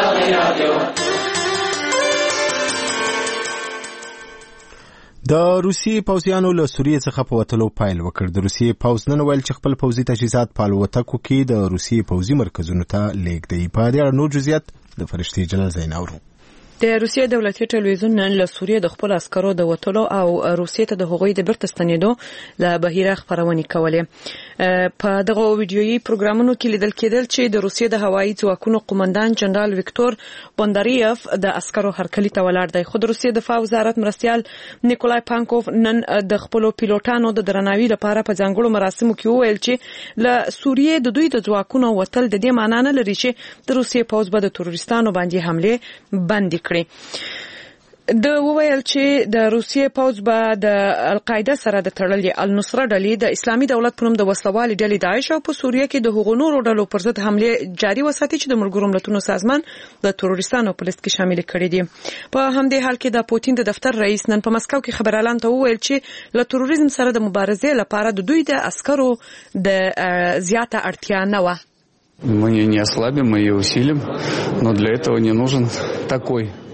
د روسیې پوځیانو له سوریې څخه په وتلو پیل وکړ. د روسیې پوځ نن ویل چې خپل پوځي تجهیزات په الوتکو کې د روسیې پوځي مرکزونو ته لیږدي. په دې اړه نور جزئیات د فرشتي جلال زیناورو. د روسیې دولتي ټلویزیون نن له سوریې د خپل عسکرو د وټلو او روسیې ته د هغوی د بیرته ستنېدو له بهیره خبرونه کولې. په دغه ویډیويي پروګرامونو کې لیدل کېدل چې د روسیې د هوایي ځواکونو قومندان جنرال ویکتور بونداریف د عسکرو هرکلي ته ولاړ دی. خو د روسیې دفاع وزارت مرستيال نیکولای پانکوف نن د خپل پیلوټانو د درناوي لپاره په ځانګړو مراسمو کې وویل چې له سوریې د دوی د ځواکونو وتل د دې معنی نه لري چې د روسیې پوځ به د تروریستانو باندې حمله بند کړي. د وویل چې د روسیې پوځ به د القاعده سره د تړلې النصره ډلې د اسلامي دولت په نوم د وسلوالي ډلې داعش او په سوریه کې د هغو نورو ډلو پر ضد حمله جاري وساتي چې د ملګرو ملتونو سازمان د تروریستانو په لیست کې شامل کړي دي. په همدې حال کې د پوتین د دفتر رئیس نن په مسکو کې خبر اعلان ته وویل چې له تروریزم سره د مبارزې لپاره د دوی د عسکرو د زیاته اړتیا نه و. Мы не ослабим, мы ее усилим, но для этого не нужен такой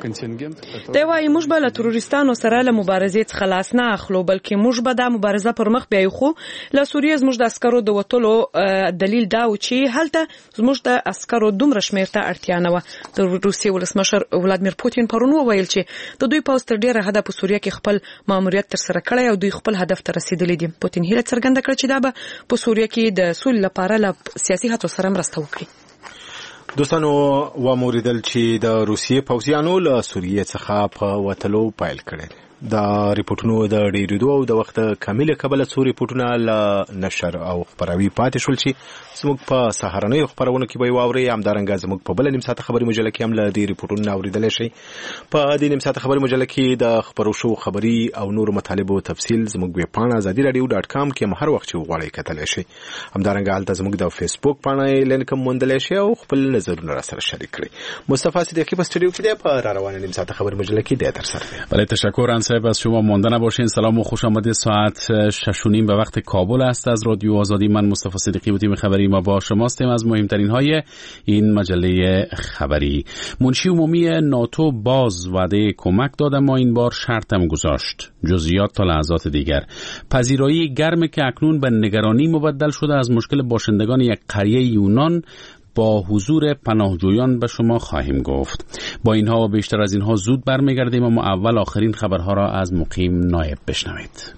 دی وايي موږ به له تروریستانو سره له مبارزې څخه لاس نه اخلو بلکې موږ به دا مبارزه پر مخ بیایو خو له سوریې زموږ د عسکرو د وټلو دلیل دا و چې هلته زموږ د عسکرو دومره شمېر ته اړتیا نه و. د روسیې ولسمشر ولادمیر پوتین پرون وویل چې د دوی پوځ تر ډیره حده په سوریه کې خپل ماموریت تر سره کړی او دوی خپل هدف ته رسیدلی دي. پوتین هیله څرګنده کړه چې دا به په سوریه کې د سولې لپاره له سیاسي هڅو سره مرسته وکړي. دوستانو و موریدل چې د روسیې پوځیانو له سوریې څخه په وتلو پیل کړي. د ریپورتونو د ډیریدو او د وخت کامله کبله څو ریپورتونه له نشر او خبروي پاتې شول چې زموږ په سهارنۍ خبرونه کې به واوري. همدارنګه زموږ په بل نیم ساعت خبري مجله کې هم له دې ریپورتونو اوریدل شي. په دې نیم ساعت خبري مجله کې د خبرو شو خبري او نور مطالبو تفصیل زموږ ویب پاڼه ازادي رادیو ډاټ کام کې هم هر وخت چې وغواړئ کتلی شئ. همدارنګه هلته زموږ د فیسبوک پاڼه لینک هم موندلی شئ او خپل نظرونه راسره شریک کړئ. مصطفی صدیقی په استودیو کې دی په را روانه نیم ساعت خبري مجله کې دی در سره. بله تشکر انصاف از شما مانده نباشین. سلام و خوش آمدید. ساعت شش و نیم به وقت کابل است. از رادیو آزادی من مصطفی صدیقی و تیم خبری ما با شماستیم. از مهمترین های این مجله خبری: منشی عمومی ناتو باز وعده کمک داد اما این بار شرطم گذاشت. جزئیات تا لحظات دیگر. پذیرایی گرم که اکنون به نگرانی مبدل شده از مشکل باشندگان یک قریه یونان با حضور پناهجویان به شما خواهیم گفت. با اینها و بیشتر از اینها زود برمیگردیم اما اول آخرین خبرها را از مقیم نایب بشنوید.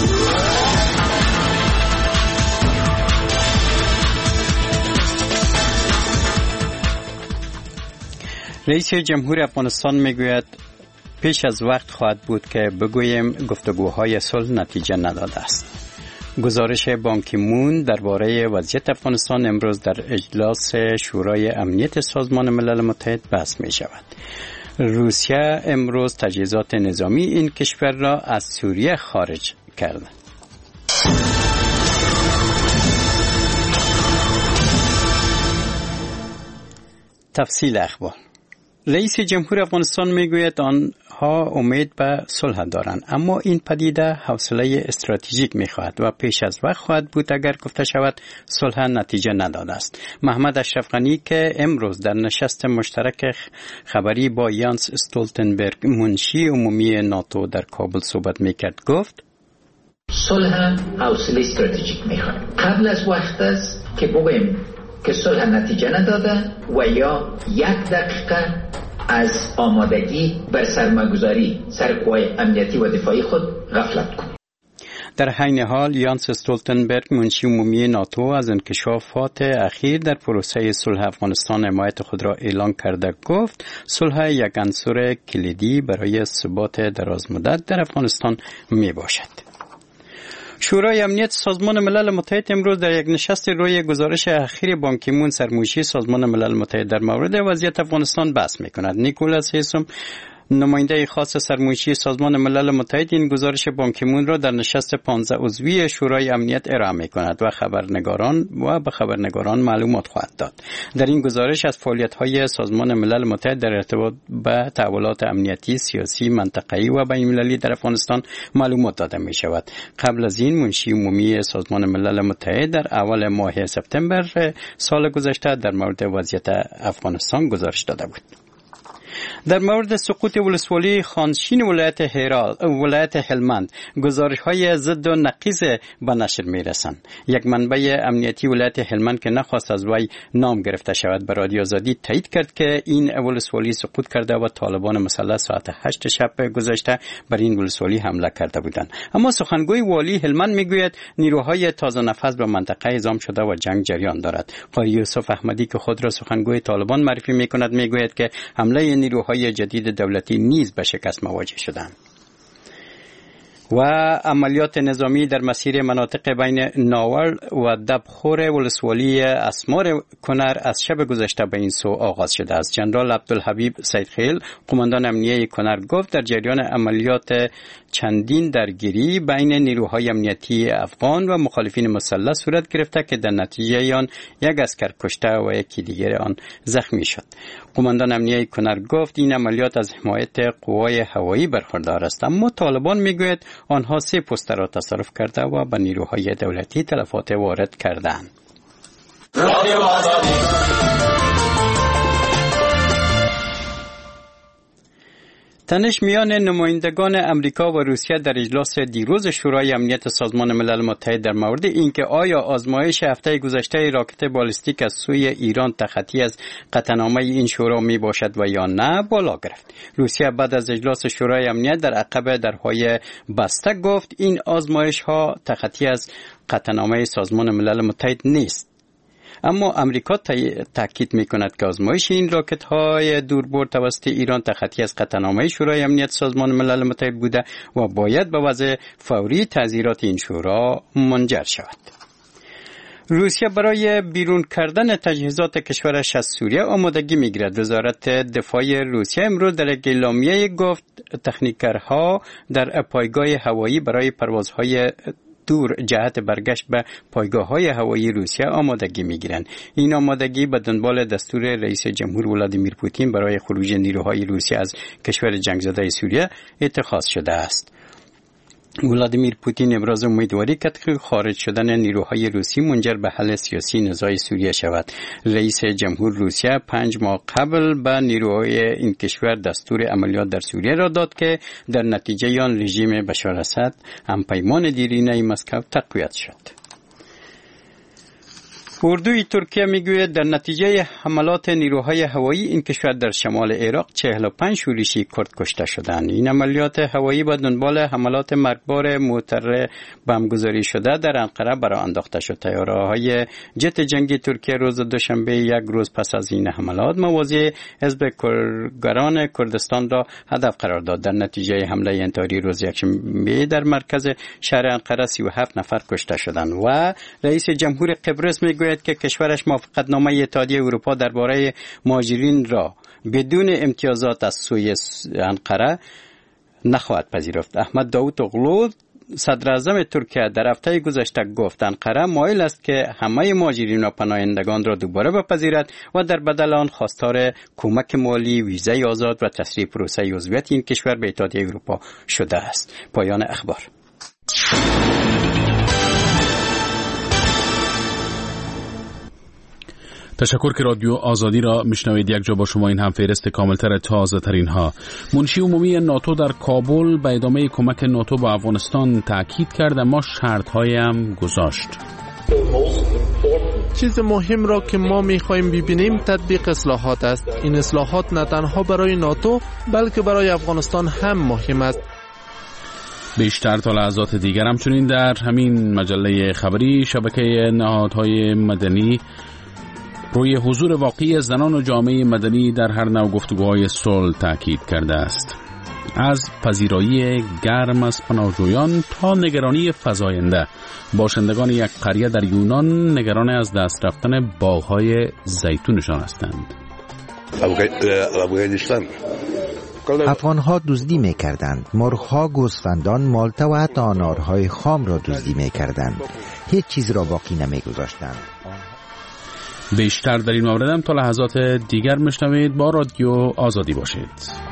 رئیس جمهور افغانستان میگوید پیش از وقت خواهد بود که بگوییم گفتگوهای صلح نتیجه نداده است. گزارش بان کی مون درباره وضعیت افغانستان امروز در اجلاس شورای امنیت سازمان ملل متحد بحث می شود. روسیه امروز تجهیزات نظامی این کشور را از سوریه خارج کرد. تفصیل اخبار: رئیس جمهور افغانستان میگوید آنها امید به صلح دارند اما این پدیده حوصله استراتژیک میخواهد و پیش از وقت خواهد بود اگر گفته شود صلح نتیجه نداده است. محمد اشرف غنی که امروز در نشست مشترک خبری با یانس استولتنبرگ منشی عمومی ناتو در کابل صحبت میکرد گفت صلح حوصله استراتژیک میخواهد. قبل از وقت است که بگوییم که صلح نتیجه نداده و یا یک دقیقه از آمادگی بر سرمایه‌گذاری سر قوای امنیتی و دفاعی خود غفلت کنیم. در حین حال یانس استولتنبرگ منشی عمومی ناتو از انکشافات اخیر در پروسه صلح افغانستان حمایت خود را اعلان کرده گفت صلح یک عنصر کلیدی برای ثبات درازمدت در افغانستان می باشد. شورای امنیت سازمان ملل متحد امروز در یک نشست روی گزارش اخیر بان کی مون سرمنشی سازمان ملل متحد در مورد وضعیت افغانستان بحث می‌کند. نیکولاس هیسوم نماینده خاص سرمنشی سازمان ملل متحد این گزارش بان کی مون را در نشست پانزده عضوی شورای امنیت ارائه می‌کند و خبرنگاران و به خبرنگاران معلومات خواهد داد. در این گزارش از فعالیت‌های سازمان ملل متحد در ارتباط به تحولات امنیتی، سیاسی، منطقه‌ای و بین‌المللی در افغانستان معلومات داده می‌شود. قبل از این منشی عمومی سازمان ملل متحد در اول ماه سپتامبر سال گذشته در مورد وضعیت افغانستان گزارش داده بود. در مورد سقوط ولسوالی خانشین ولایت هرات ولایت هلمند گزارش‌های ضد و نقیض به نشر می‌رسند. یک منبع امنیتی ولایت هلمند که نخواست از وی نام گرفته شود به رادیو آزادی تایید کرد که این ولسوالی سقوط کرده و طالبان مسلح ساعت هشت شب گذشته بر این ولسوالی حمله کرده بودند. اما سخنگوی والی هلمند میگوید نیروهای تازه نفس به منطقه اعزام شده و جنگ جریان دارد. قاری یوسف احمدی که خود را سخنگوی طالبان معرفی می‌کند میگوید که حمله نیروهای جدید دولتی نیز به شکست مواجه شدند. و عملیات نظامی در مسیر مناطق بین ناور و دبخور ولسوالی اسمار کنر از شب گذشته به این سو آغاز شده است. جنرال عبدالحبیب سیدخیل قماندان امنیه کنر گفت در جریان عملیات چندین درگیری بین نیروهای امنیتی افغان و مخالفین مسلح صورت گرفته که در نتیجه آن یک اسکر کشته و یکی دیگر آن زخمی شد. قماندان امنیه کنر گفت این عملیات از حمایت قوای هوایی برخوردار است اما طالبان میگوید آنها سه پست را تصرف کرده و به نیروهای دولتی تلفات وارد کردند. تنش میان نمایندگان امریکا و روسیه در اجلاس دیروز شورای امنیت سازمان ملل متحد در مورد اینکه آیا آزمایش هفته گذشته راکت بالستیک از سوی ایران تخطی از قطعنامه این شورا می باشد و یا نه بالا گرفت. روسیه بعد از اجلاس شورای امنیت در عقب درهای بسته گفت این آزمایش ها تخطی از قطعنامه سازمان ملل متحد نیست. اما امریکا تاکید می‌کند که آزمایش این راکت‌های دوربرد توسط ایران تخطی از قطعنامه شورای امنیت سازمان ملل متحد بوده و باید به وضع فوری تعزیرات این شورا منجر شود. روسیه برای بیرون کردن تجهیزات کشورش از سوریه آمادگی می‌گیرد. وزارت دفاع روسیه امروز در یک اعلامیه گفت تکنیکرها در پایگاه هوایی برای پروازهای دور جهت برگشت به پایگاه‌های هوایی روسیه آمادگی می‌گیرند. این آمادگی به دنبال دستور رئیس جمهور ولادیمیر پوتین برای خروج نیروهای روسیه از کشور جنگ زده سوریه اتخاذ شده است. ولادیمیر پوتین ابراز امیدواری کرد که خارج شدن نیروهای روسی منجر به حل سیاسی نزاع سوریه شود. رئیس جمهور روسیه پنج ماه قبل به نیروهای این کشور دستور عملیات در سوریه را داد که در نتیجه آن رژیم بشار اسد همپیمان دیرینه مسکو تقویت شد. اردوی ترکیه میگوید در نتیجه حملات نیروهای هوایی این کشور در شمال عراق چهل و پنج شورشی کرد کشته شدند. این عملیات هوایی با دنبال حملات مرگبار موتر بمبگذاری شده در انقره برای انداخته شد. طیاره‌های جت جنگی ترکیه روز دوشنبه یک روز پس از این حملات مواضع حزب کرگران کردستان را هدف قرار داد. در نتیجه حمله انتحاری روز یکشنبه در مرکز شهر انقره سی و هفت نفر کشته شدند و رئیس جمهور قبرس میگوید که کشورش موافقتنامه اتحادیه اروپا درباره مهاجرین را بدون امتیازات از سوی انقره نخواهد پذیرفت. احمد داوود اوغلو صدر اعظم ترکیه در هفته گذشته گفت انقره مایل است که همه مهاجرین و پناهندگان را دوباره بپذیرد و در بدل آن خواستار کمک مالی، ویزای آزاد و تسریع پروسه عضویت این کشور به اتحادیه اروپا شده است. پایان اخبار. تشکر که رادیو آزادی را میشنوید. یک جا با شما این هم فهرست کاملتر تازه ترین ها. منشی عمومی ناتو در کابل به ادامه کمک ناتو به افغانستان تاکید کرد اما شرط هایم گذاشت. چیز مهم را که ما می‌خواهیم ببینیم تطبیق اصلاحات است. این اصلاحات نه تنها برای ناتو بلکه برای افغانستان هم مهم است. بیشتر تا لحظات دیگر همچنین در همین مجله خبری شبکه نهادهای مدنی روی حضور واقعی زنان و جامعه مدنی در هر نوع گفتگوهای صلح تاکید کرده است. از پذیرایی گرم از پناهجویان تا نگرانی فزاینده، باشندگان یک قریه در یونان نگران از دست رفتن باغ‌های زیتونشان هستند. افغان‌ها دزدی می‌کردند، مرغ‌ها، گوسفندان، مالته و حتی انارهای خام را دزدی می‌کردند. هیچ چیز را باقی نمی‌گذاشتند. بیشتر در این مورد هم تا لحظات دیگر میشنوید. با رادیو آزادی باشید.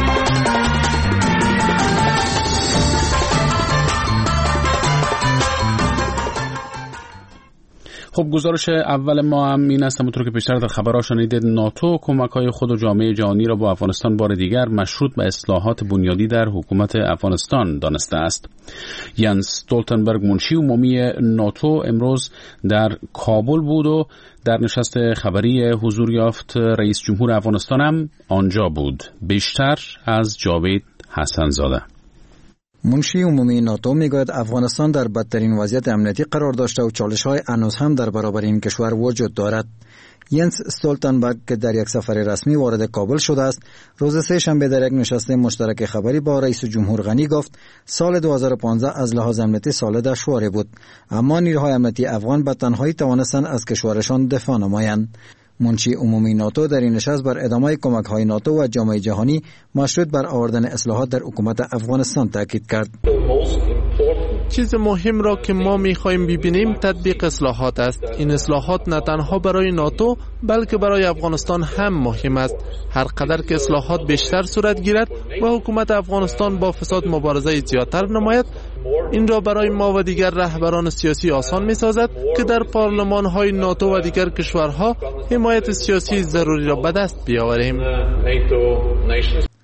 خب گزارش اول ما هم این است، همونطور که پیشتر در خبرها شنیدید، ناتو کمک‌های خود و جامعه جهانی را با افغانستان بار دیگر مشروط به اصلاحات بنیادی در حکومت افغانستان دانسته است. یانس استولتنبرگ منشی عمومی ناتو امروز در کابل بود و در نشست خبری حضور یافت. رئیس جمهور افغانستان هم آنجا بود. بیشتر از جاوید حسن‌زاده. منشی عمومی ناتو میگوید افغانستان در بدترین وضعیت امنیتی قرار داشته و چالش‌های هنوز هم در برابر این کشور وجود دارد. ینس استولتنبرگ که در یک سفر رسمی وارد کابل شده است، روز سه شنبه در یک نشست مشترک خبری با رئیس جمهور غنی گفت سال دو هزار و پانزده از لحاظ امنیتی سال دشواری بود، اما نیروهای امنیتی افغان به تنهایی توانستند از کشورشان دفاع نمایند. منشی عمومی ناتو در این نشست بر ادامه کمک‌های ناتو و جامعه جهانی مشروط بر آوردن اصلاحات در حکومت افغانستان تاکید کرد. چیز مهم را که ما می‌خواهیم ببینیم تطبیق اصلاحات است. این اصلاحات نه تنها برای ناتو بلکه برای افغانستان هم مهم است. هر قدر که اصلاحات بیشتر صورت گیرد و حکومت افغانستان با فساد مبارزه زیادتر نماید، این را برای ما و دیگر رهبران سیاسی آسان می‌سازد که در پارلمان‌های ناتو و دیگر کشورها حمایت سیاسی ضروری را به دست بیاوریم.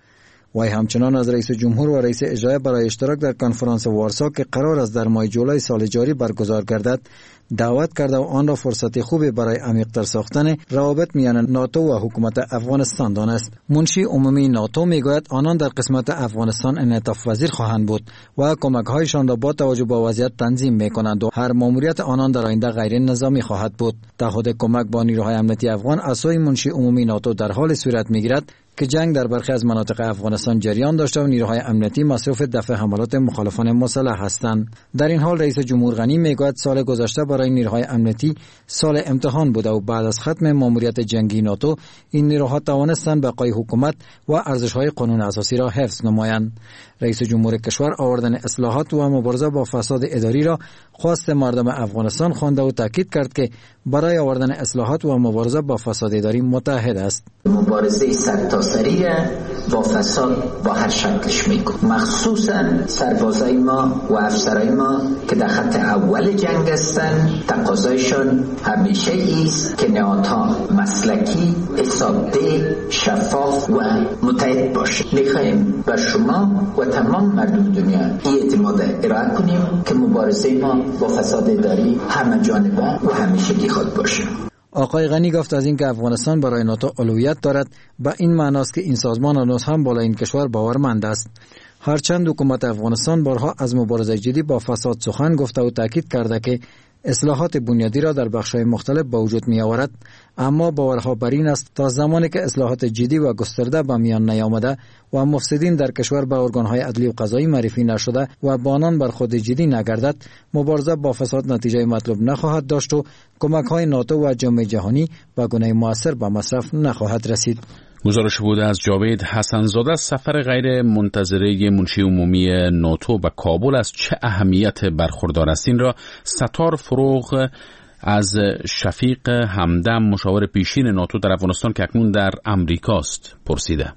وی همچنان از رئیس جمهور و رئیس اجرایی برای اشتراک در کنفرانس وارسا که قرار است در ماه جولای سال جاری برگزار گردد دعوت کرده و آن را فرصت خوبی برای عمیق‌تر ساختن روابط میان ناتو و حکومت افغانستان دانست. منشی عمومی ناتو میگوید آنان در قسمت افغانستان انعطاف پذیر خواهند بود و کمک‌هایشان را با توجه به وضعیت تنظیم می‌کنند و هر ماموریت آنان در آینده غیر نظامی خواهد بود. تعهد کمک با نیروهای امنیتی افغان از سوی منشی عمومی ناتو در حال صورت می‌گیرد که جنگ در برخی از مناطق افغانستان جریان داشته و نیروهای امنیتی مصروف دفع حملات مخالفان مسلح هستند. در این حال رئیس جمهور غنی میگوید سال گذشته برای نیروهای امنیتی سال امتحان بوده و بعد از ختم ماموریت جنگی ناتو این نیروها توانستند بقای حکومت و ارزش‌های قانون اساسی را حفظ نمایند. رئیس جمهور کشور آوردن اصلاحات و مبارزه با فساد اداری را خواست مردم افغانستان خوانده و تاکید کرد که برای آوردن اصلاحات و مبارزه با فساد اداری متحد است. مبارزه سرتاسری با فساد با هر شکلش میکنه، مخصوصا سربازای ما و افسرای ما که در خط اول جنگ هستن. تقاضایشان همیشه ایست که نهادها مسلکی، حسابده، شفاف و متحد باشه. میخوایم بر شما و تمام مردم دنیا این اعتماد ارائه کنیم که مبارزه ما با فساد اداری همه جانبه و همیشگی خود باشه. آقای غنی گفت از اینکه افغانستان برای ناتو اولویت دارد به این معناست که این سازمان هنوز هم بالای این کشور باورمند است. هرچند حکومت افغانستان بارها از مبارزه جدی با فساد سخن گفته و تاکید کرده که اصلاحات بنیادی را در بخش‌های مختلف به وجود می‌آورد، اما باورها بر این است تا زمانی که اصلاحات جدی و گسترده به میان نیامده و مفسدین در کشور به ارگان‌های عدلی و قضایی معرفی نشده و با آنان بر خود جدی نگردد، مبارزه با فساد نتیجه مطلوب نخواهد داشت و کمک‌های ناتو و جامعه جهانی به گونه مؤثر به مصرف نخواهد رسید. گزارش بود از جاوید حسنزاده. سفر غیر منتظره منشی عمومی ناتو به کابل از چه اهمیت برخوردار است؟ این را ستار فروغ از شفیق همدم، مشاور پیشین ناتو در افغانستان که اکنون در امریکاست، پرسیده.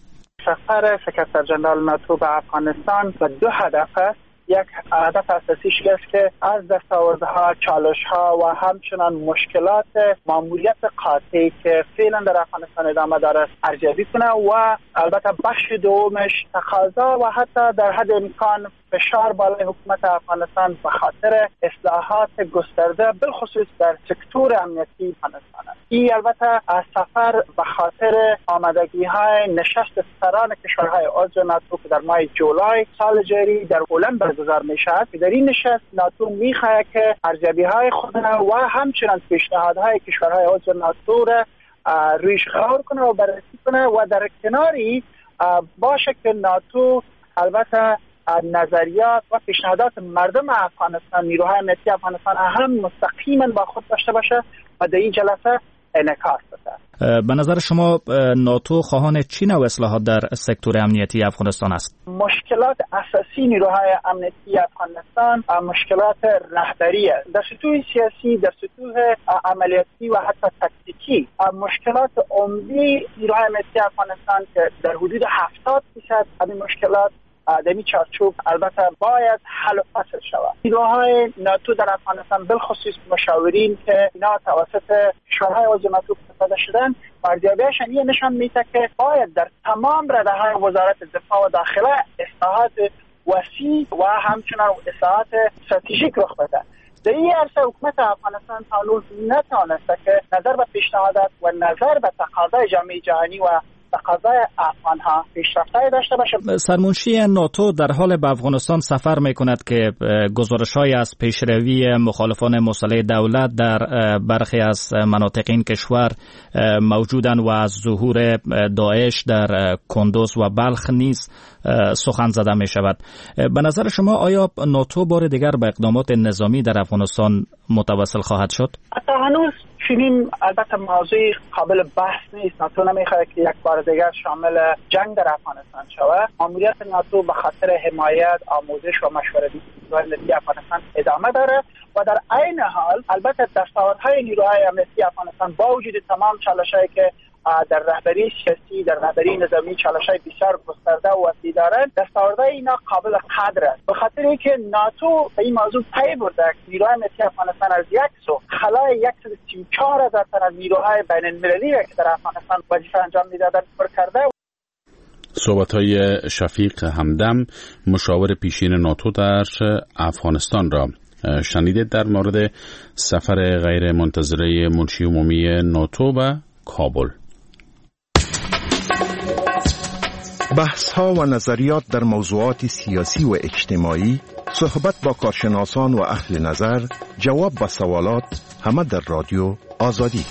سفر سکرتر جنرال ناتو به افغانستان و دو هدف است. یک هدف اساسیش است که از دستاوردها، چالش‌ها و همچنان مشکلات ماموریت قاطعی که فعلا در افغانستان ادامه داره ارزیابی کنه و البته بخش دومش تقاضا و حتی در حد امکان فشار بالای حکومت افغانستان به خاطر اصلاحات گسترده بالخصوص در سکتور امنیتی افغانستان است. این البته از سفر به خاطر آمادگی‌های نشست سران کشورهای عضو ناتو که در ماه جولای سال جاری در هلند برگزار می‌شود. در این نشست ناتو می‌خواهد که ارزیابی‌های خود و همچنین پیشنهادهای کشورهای عضو ناتو را رویش غور کنه و بررسی کنه و در کناری باشه که ناتو البته نظریات و پیشنهادات مردم افغانستان، نیروهای امنیتی افغانستان هم مستقیما با خود داشته باشه و در این جلسه انعکاس بده. به نظر شما ناتو خواهان چی نوع اصلاحات در سکتور امنیتی افغانستان است؟ مشکلات اساسی نیروهای امنیتی افغانستان مشکلات رهبری است. در سطوح سیاسی، در سطوح عملیاتی و حتی تکتیکی مشکلات عمده نیروهای امنیتی افغانستان که در حدود هفتاد درصد از این مشکلات در این چارچوب البته باید حل و فصل شود. نیروهای ناتو در افغانستان بالخصوص مشاورین که اینا توسط کشورهای عضو ناتو استفاده شدن، ارزیابیشان این نشان میده که باید در تمام رده‌های وزارت دفاع و داخله اصلاحات وسیع و همچنین اصلاحات استراتژیک رخ بده. در این عرصه حکومت افغانستان هنوز نتوانسته که نظر به پیشنهادات و نظر به تقاضای جامعه جهانی و تقاضای افغان‌ها پیشرفت‌های داشته باشه. سرمنشی ناتو در حال به افغانستان سفر می‌کند که گزارش‌های از پیشروی مخالفان مسلح دولت در برخی از مناطق این کشور موجودند و از ظهور داعش در کندوز و بلخ نیز سخن زده می‌شود. به نظر شما آیا ناتو بار دیگر به اقدامات نظامی در افغانستان متوسل خواهد شد؟ حتی هنوز چنین البته موضوع قابل بحث نیست. ناتو نمیخواد که یک بار دیگر شامل جنگ در افغانستان شود. ماموریت ناتو به خاطر حمایت، آموزش و مشورتی ملی افغانستان ادامه داره و در عین حال البته دستاوردهای نیروهای امنیتی افغانستان با وجود تمام چالش‌هایی که در رهبری سیاسی، در رهبری نظامی چالش‌های بسیار گسترده و وسیع دارند، دستاوردهای اینا قابل قدر است. به خاطر اینکه ناتو به این موضوع پی برده که نیروهای امنیتی افغانستان از یک سو خلای صد و سی و چهار هزار تن از نیروهای بین‌المللی که در افغانستان وظیفه انجام میدادند پر کرده. صحبت‌های شفیق همدم مشاور پیشین ناتو در افغانستان را شنیدید در مورد سفر غیر منتظره منشی عمومی ناتو به کابل. بحث‌ها و نظریات در موضوعات سیاسی و اجتماعی، صحبت با کارشناسان و اهل نظر، جواب به سوالات، همه در رادیو آزادی.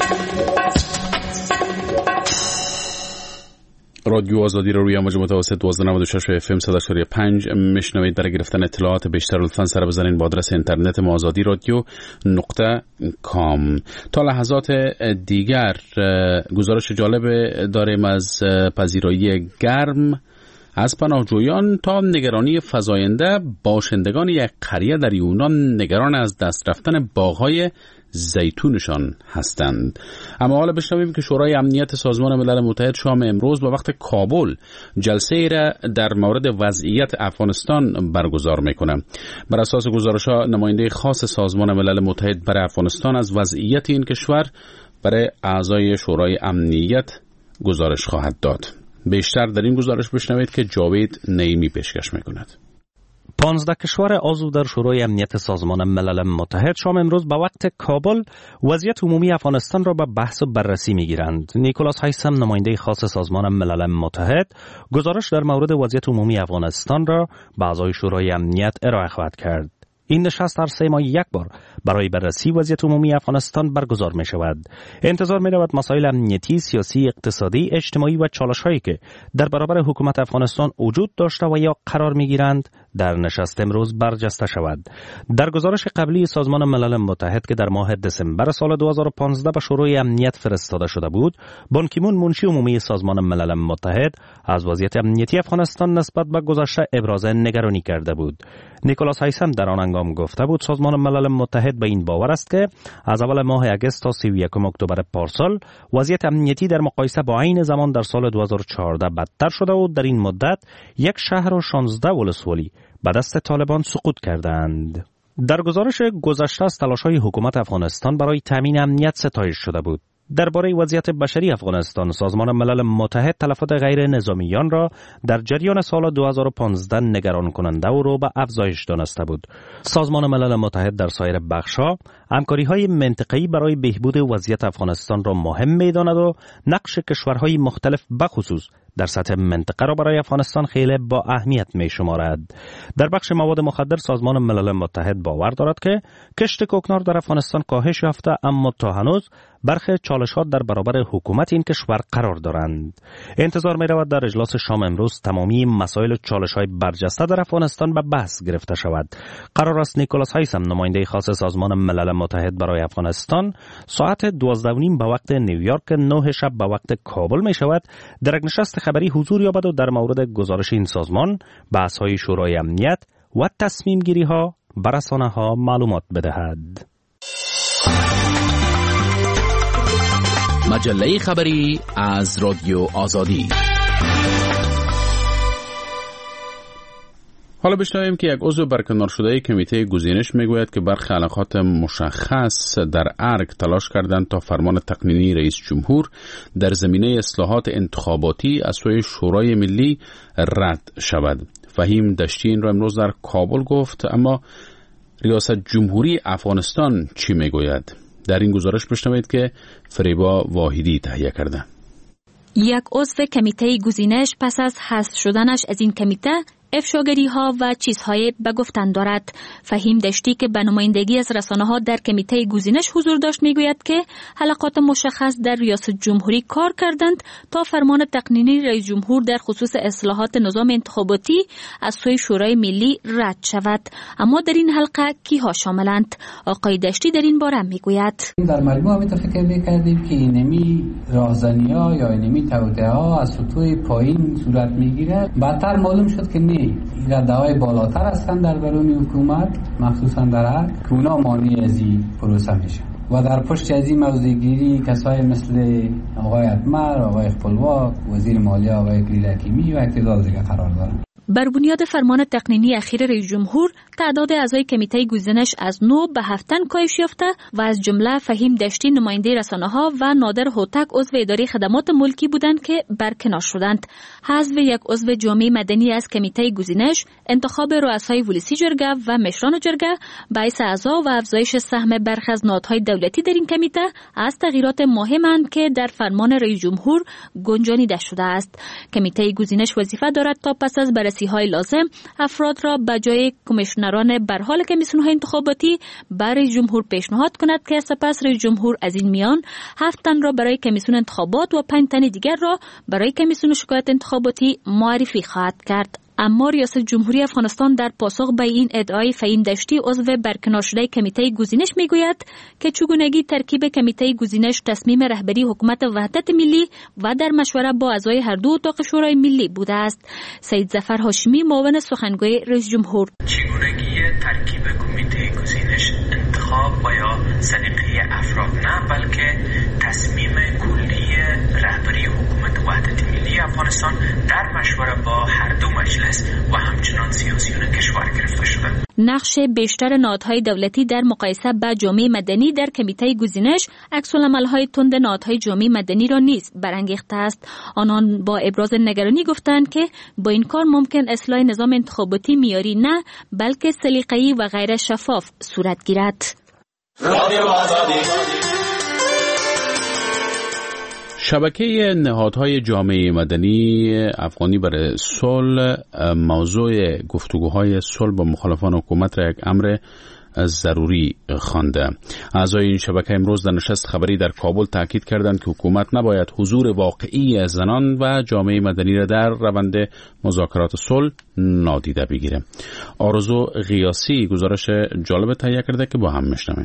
رادیو آزادی رو روی امواج متوسط دوازده نود و شش اف ام صد و چهار و پنج میشنوید. برای گرفتن اطلاعات بیشتر لطفاً سر بزنید با آدرس اینترنت ما آزادی رادیو نقطه کام. تا لحظات دیگر گزارش جالب داریم از پذیرایی گرم از پناهجویان تا نگرانی فزاینده. باشندگان یک قریه در یونان نگران از دست رفتن باغ‌های زیتونشان هستند. اما حالا بشنویم که شورای امنیت سازمان ملل متحد شام امروز به وقت کابل جلسه را در مورد وضعیت افغانستان برگزار میکنه. بر اساس گزارش‌ها نماینده خاص سازمان ملل متحد برای افغانستان از وضعیت این کشور برای اعضای شورای امنیت گزارش خواهد داد. بیشتر در این گزارش بشنوید که جاوید نعیمی پیشکش میکند. پانزده کشور عضو در شورای امنیت سازمان ملل متحد شام امروز به وقت کابل وضعیت عمومی افغانستان را به بحث و بررسی میگیرند. نیکولاس هایسم نماینده خاص سازمان ملل متحد گزارش در مورد وضعیت عمومی افغانستان را به اعضای شورای امنیت ارائه خواهد کرد. این نشست هر سه ماه یک بار برای بررسی وضعیت عمومی افغانستان برگزار می شود. انتظار می رود مسائل امنیتی، سیاسی، اقتصادی، اجتماعی و چالش هایی که در برابر حکومت افغانستان وجود داشته و یا قرار می گیرند در نشست امروز برجسته شود. در گزارش قبلی سازمان ملل متحد که در ماه دسامبر سال دو هزار و پانزده به شورای امنیت فرستاده شده بود، بان کی مون منشی عمومی سازمان ملل متحد از وضعیت امنیتی افغانستان نسبت به گذشته ابراز نگرانی کرده بود. نیکولاس هایسم در آن هنگام گفته بود سازمان ملل متحد به این باور است که از اول ماه اگست تا سی و یکم اکتبر پارسال وضعیت امنیتی در مقایسه با عین زمان در سال دو هزار و چهارده بدتر شده و در این مدت یک شهر و شانزده ولسوالی به دست طالبان سقوط کردند. در گزارش گذشته از تلاش‌های حکومت افغانستان برای تامین امنیت ستایش شده بود. درباره وضعیت بشری افغانستان سازمان ملل متحد تلفات غیر نظامیان را در جریان سال دو هزار و پانزده نگران کننده و رو به افزایش دانسته بود. سازمان ملل متحد در سایر بخش‌ها همکاری‌های منطقه‌ای برای بهبود وضعیت افغانستان را مهم می‌داند و نقش کشورهای مختلف بخصوص در سطح منطقه را برای افغانستان خیلی با اهمیت می شمارد. در بخش مواد مخدر سازمان ملل متحد باور دارد که کشت کوکنار در افغانستان کاهش یافته، اما تا هنوز برخی چالش‌ها در برابر حکومت این کشور قرار دارند. انتظار می رود در اجلاس شام امروز تمامی مسائل و چالش‌های برجسته در افغانستان به بحث گرفته شود. قرار است نیکولاس هایسم نماینده خاص سازمان ملل متحد برای افغانستان ساعت دوازده و نیم به وقت نیویورک، نه شب به وقت کابل می شود در یک نشست خبری حضور یابد و در مورد گزارش این سازمان، بحث‌های شورای امنیت و تصمیم گیری ها بر رسانه ها معلومات بدهد. مجله خبری از رادیو آزادی. حالا بشنویم که یک عضو برکنار شده کمیته گزینش میگوید که برخی علاقات مشخص در ارگ تلاش کردند تا فرمان تقنینی رئیس جمهور در زمینه اصلاحات انتخاباتی از سوی شورای ملی رد شود. فهیم دشتی این را امروز در کابل گفت، اما ریاست جمهوری افغانستان چی میگوید؟ در این گزارش بشنوید که فریبا واحدی تهیه کرده. یک عضو کمیته گزینش پس از حذف شدنش از این کمیته افشاگری ها و چیزهای به گفتن دارد. فهیم دشتی که به نمایندگی از رسانه ها در کمیته گزینش حضور داشت میگوید که حلقات مشخص در ریاست جمهوری کار کردند تا فرمان تقنینی رئیس جمهور در خصوص اصلاحات نظام انتخاباتی از سوی شورای ملی رد شود. اما در این حلقه کیها شاملند؟ آقای دشتی در این باره میگوید در مجموع هم فکر میکردیم که اینمی راهزنی‌ها یا اینمی توطئه‌ها از سطوح پایین صورت میگیره. بعدتر معلوم شد که نه، این رده‌های بالاتر هستند در برون حکومت، مخصوصا در حق که اونا مانع از این پروسه میشن و در پشت از این موضوعگیری کسایی مثل آقای اتمر، آقای خپلواک، وزیر مالیه آقای گریل حکیمی و اقتدار دیگه قرار دارن. بر بنیاد فرمان تقنینی اخیر رئیس جمهور، تعداد اعضای کمیته گزینش از نو به هفتن کاهش یافته و از جمله فهیم دشتی نماینده رسانه‌ها و نادر هوتک عضو اداره خدمات ملکی بودند که برکنار شدند. حذف یک عضو جامعه مدنی از کمیته گزینش، انتخاب رؤسای ولسی جرگه و مشران جرگه باعث اعضا و افزایش سهم برخی از نهادهای دولتی در این کمیته از تغییرات مهمند که در فرمان رئیس جمهور گنجانیده شده است. کمیته گزینش وظیفه دارد تا پس از بررسی‌های لازم افراد را به جای کمیشنران بر حال کمیسیون‌های انتخاباتی بر رئیس جمهور پیشنهاد کند که سپس رئیس جمهور از این میان هفت تن را برای کمیسیون انتخابات و پنج تن دیگر را برای کمیسیون شکایت انتخاباتی معرفی خواهد کرد. اما ریاست جمهوری افغانستان در پاسخ به این ادعای فهیم دشتی عضو برکنار شده کمیته گزینش میگوید که چگونگی ترکیب کمیته گزینش تصمیم رهبری حکومت وحدت ملی و در مشوره با اعضای هر دو اتاق شورای ملی بوده است. سید ظفر هاشمی، معاون سخنگوی رئیس جمهور: چگونگی ترکیب کمیته گزینش انتخاب و یا سلیقه افراد نه، بلکه تصمیم کلی رهبری حکومت وحدت ملی افغانستان در مشوره با هر دو مجلس و همچنان سیاسیون کشور گرفته شده. نقش بیشتر نهادهای دولتی در مقایسه با جامعه مدنی در کمیته گزینش عکس‌العمل‌های تند نهادهای جامعه مدنی را نیز برانگیخته است. آنان با ابراز نگرانی گفتند که با این کار ممکن اصلاح نظام انتخاباتی معیاری نه بلکه سلیقه‌ای و غیر شفاف صورت گیرد. شبکه نهادهای جامعه مدنی افغانی برای صلح موضوع گفتگوهای صلح با مخالفان حکومت را یک امر ضروری خوانده. اعضای این شبکه امروز در نشست خبری در کابل تاکید کردند که حکومت نباید حضور واقعی زنان و جامعه مدنی را در روند مذاکرات صلح نادیده بگیره. آرزو غیاسی گزارش جالب تهیه کرده که با هم میشنویم.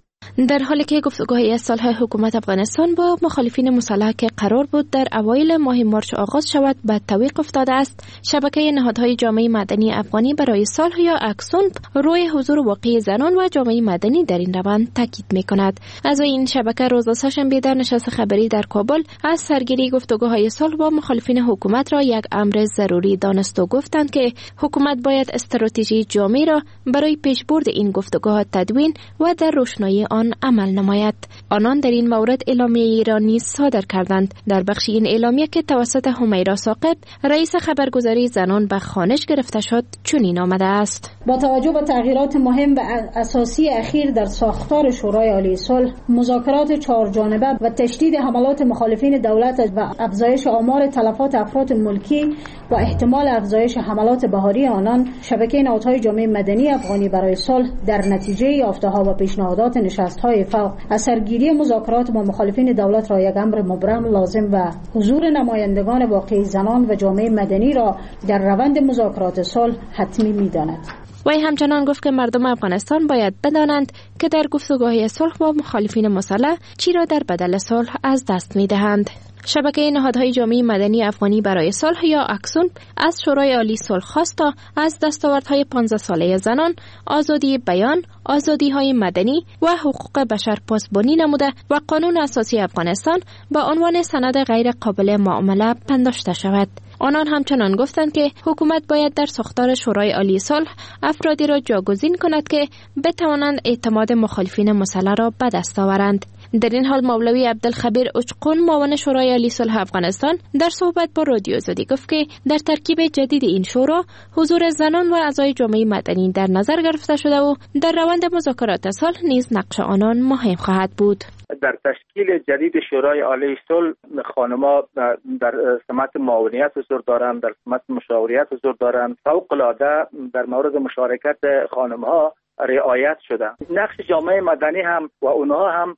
در حالی که گفتگوهای صلح حکومت افغانستان با مخالفین مسلح که قرار بود در اوایل ماه مارچ آغاز شود به تعویق افتاده است، شبکه نهادهای جامعه مدنی افغانی برای صلح یا اکسون روی حضور واقعی زنان و جامعه مدنی در این روند تاکید می‌کند. از این شبکه روز سه‌شنبه در نشست خبری در کابل از سرگیری گفتگوهای صلح با مخالفین حکومت را یک امر ضروری دانست و گفتند که حکومت باید استراتژی جامع را برای پیشبرد این گفتگوها تدوین و در روشنایی آن عمل نماید. آنان در این مورد اعلامیه را نیز صادر کردند. در بخش این اعلامیه که توسط همیرا ثاقب رئیس خبرگزاری زنان به خوانش گرفته شد چنین آمده است: با توجه به تغییرات مهم و اساسی اخیر در ساختار شورای عالی صلح، مذاکرات چهار جانبه و تشدید حملات مخالفین دولت و افزایش آمار تلفات افراد ملکی و احتمال افزایش حملات بهاری آنان، شبکه نهادهای جامعه مدنی افغانی برای صلح در نتیجه یافته‌ها و پیشنهادات نشست‌های فوق از سرگیری مذاکرات با مخالفین دولت را یک امر مبرم لازم و حضور نمایندگان واقعی زنان و جامعه مدنی را در روند مذاکرات صلح حتمی می‌داند. وی همچنان گفت که مردم افغانستان باید بدانند که در گفتگوهای صلح با مخالفین مسلح چی را در بدل صلح از دست می‌دهند. شبکه نهادهای جامعه مدنی افغانی برای صلح یا اکسون از شورای عالی صلح خواست تا از دستاوردهای پانزده ساله زنان، آزادی بیان، آزادی‌های مدنی و حقوق بشر پاسبانی نموده و قانون اساسی افغانستان با عنوان سند غیر قابل معامله پنداشته شود. آنان همچنان گفتند که حکومت باید در ساختار شورای عالی صلح افرادی را جاگزین کند که بتوانند اعتماد مخالفین مسلح را به دست آورند. در این حال مولوی عبدالخبیر اچقون، معاون شورای عالی صلح افغانستان، در صحبت با رادیو آزادی گفت که در ترکیب جدید این شورا حضور زنان و اعضای جامعه مدنی در نظر گرفته شده و در روند مذاکرات صلح نیز نقش آنان مهم خواهد بود. در تشکیل جدید شورای عالی صلح خانم‌ها در سمت معاونیت حضور دارند، در سمت مشاوریت حضور دارند. فوق‌العاده در مورد مشارکت خانم‌ها رعایت شده. نقش جامعه مدنی هم و اونها هم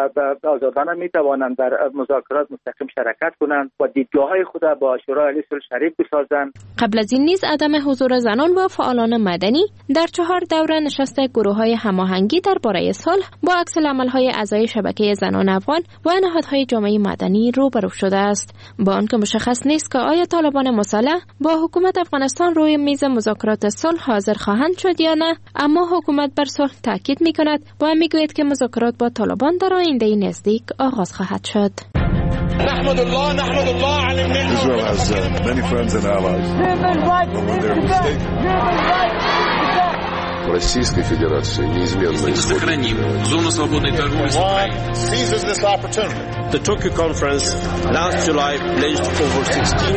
آزادانه می توانند در مذاکرات مستقیم شرکت کنند و دیدگاه‌های خود با شورای عالی صلح شریک بسازند. قبل از این نیز عدم حضور زنان و فعالان مدنی در چهار دوره نشست گروه‌های هماهنگی درباره صلح با عکس‌العمل‌های اعضای شبکه زنان افغان و نهادهای جامعه مدنی روبرو شده است. با آنکه مشخص نیست که آیا طالبان مسلح با حکومت افغانستان روی میز مذاکرات صلح حاضر خواهند شد یا نه، اما حکومت بر صلح تاکید می‌کند و می‌گوید که مذاکرات با طالبان در آینده نزدیک آغاز خواهد شد. Israel has uh, many friends and allies. But when they're mistaken, Российской Федерации неизменно сохраним зону свободной торговли с Украиной. The Tokyo conference last July pledged over sixteen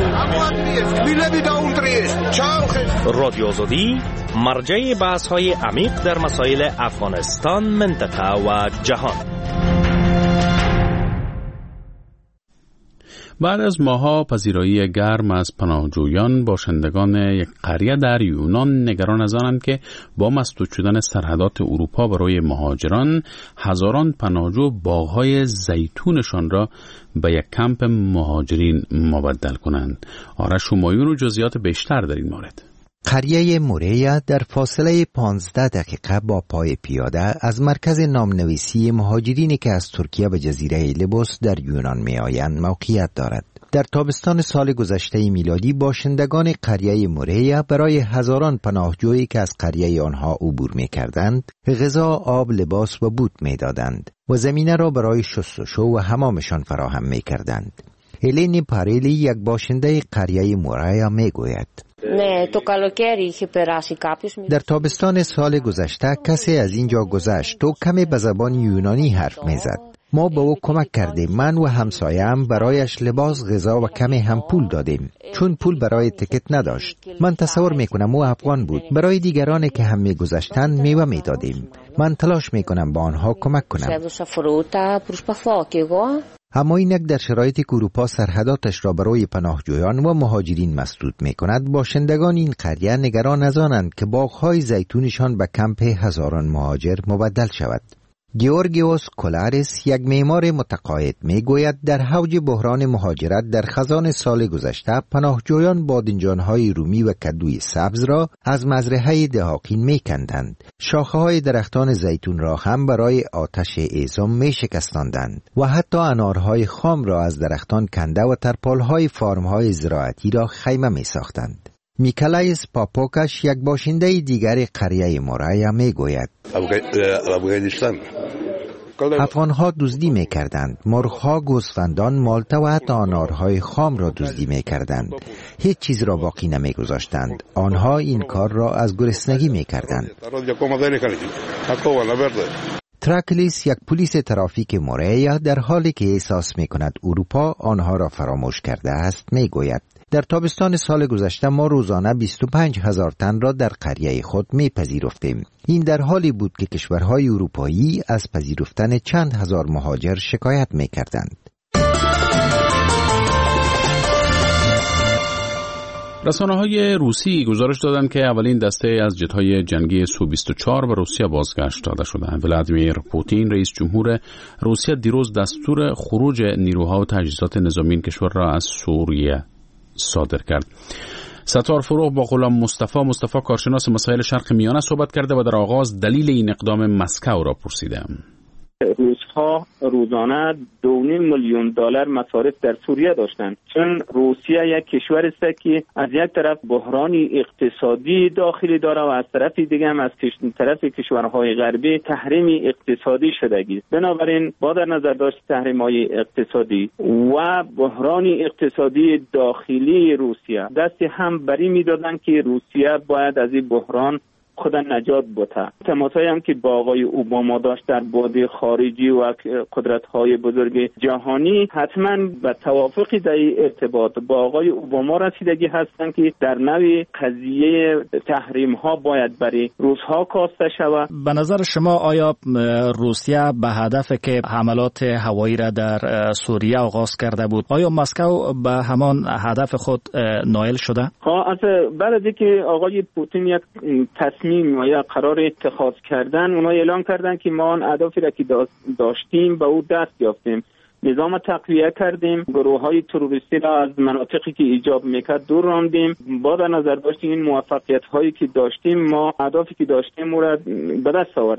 رادیو آزادی مرجع بحث‌های عمیق در مسائل افغانستان، منطقه و جهان. بعد از ماه‌ها پذیرایی گرم از پناهجویان، باشندگان یک قریه در یونان نگران از آنند که با مسدود شدن سرحدات اروپا برای مهاجران، هزاران پناهجو باغ‌های زیتونشان را به یک کمپ مهاجرین مبدل کنند. آرش همایون و جزئیات بیشتر در این مورد. قریه موریا در فاصله پانزده دقیقه با پای پیاده از مرکز نامنویسی مهاجرینی که از ترکیه به جزیره لبوس در یونان می آیند موقعیت دارد. در تابستان سال گذشته میلادی باشندگان قریه موریا برای هزاران پناهجویی که از قریه آنها عبور می کردند غذا، آب، لباس و بود می دادند و زمینه را برای شستشو و حمامشان فراهم می کردند. الینی پاریلی یک باشنده قریه موریا می گوید در تابستان سال گذشته کسی از اینجا گذشت و کمی به زبان یونانی حرف میزد. ما به او کمک کردیم. من و همسایم برایش لباس، غذا و کمی هم پول دادیم چون پول برای تکت نداشت. من تصور میکنم او افغان بود. برای دیگرانی که هم میگذشتند میوه میدادیم. من تلاش میکنم با آنها کمک کنم. اما اینک در شرایطی که اروپا سرحداتش را برای پناهجویان و مهاجرین مسدود می‌کند، باشندگان این قریه نگران از آنند که باغ‌های زیتونشان به کمپ هزاران مهاجر مبدل شود. گیورگیوس کولارس، یک معمار متقاعد، میگوید در حوج بحران مهاجرت در خزان سال گذشته پناهجویان بادنجان‌های رومی و کدوی سبز را از مزرعه دهاقین میکندند. شاخه‌های درختان زیتون را هم برای آتش اعزام میشکستاندند و حتی انارهای خام را از درختان کنده و ترپال‌های فارم‌های زراعتی را خیمه میساختند. میکلایس پاپوکش، یک باشنده دیگر قریه موریا، میگوید افغانها دزدی میکردند. مرغها، گوسفندان، مالته و حتی انارهای خام را دزدی میکردند. هیچ چیز را باقی نمیگذاشتند. آنها این کار را از گرسنگی میکردند. تراکلیس، یک پلیس ترافیک موریا، در حالی که احساس میکند اروپا آنها را فراموش کرده است، میگوید در تابستان سال گذشته ما روزانه بیست و پنج هزار تن را در قریه خود میپذیرفتیم. این در حالی بود که کشورهای اروپایی از پذیرفتن چند هزار مهاجر شکایت میکردند. رسانه‌های روسی گزارش دادند که اولین دسته از جت‌های جنگی سو بیست و چهار به روسیه بازگشت داده شدند. ولادیمیر پوتین، رئیس جمهور روسیه، دیروز دستور خروج نیروها و تجهیزات نظامی کشور را از سوریه صادر کرد. ستار فروغ با غلام مصطفی مصطفی کارشناس مسائل شرق میانه صحبت کرده و در آغاز دلیل این اقدام مسکو را پرسیدم. روس‌ها روزانه دو و نیم میلیون دلار مصارف در سوریه داشتند، چون روسیه یک کشور است که از یک طرف بحرانی اقتصادی داخلی داره و از طرف دیگه هم از طرف کشورهای غربی تحریم اقتصادی شدگی است. بنابراین با در نظر داشت تحریم‌های اقتصادی و بحرانی اقتصادی داخلی روسیه دست هم بری می‌دادند که روسیه باید از این بحران خود نجات بوده. تماسایی هم که با آقای اوباما داشت در بعد خارجی و قدرت‌های بزرگ جهانی حتما به توافقی در ارتباط با آقای اوباما رسیدگی هستند که در نوع قضیه تحریم‌ها باید برای روس‌ها کاسته شود. به نظر شما آیا روسیه به هدف که حملات هوایی را در سوریه آغاز کرده بود، آیا مسکو به همان هدف خود نائل شده؟ ها، از بعد از اینکه آقای پوتین یک تصمیم و یا قرار اتخاذ کردن، اونا اعلام کردن که ما آن اهدافی را که داشتیم به او دست یافتیم. نظام تقویه کردیم، گروه های تروریستی را از مناطقی که ایجاب میکرد دور راندیم. با در نظر داشتیم این موفقیت هایی که داشتیم، ما اهدافی که داشتیم او را به دست آوردیم.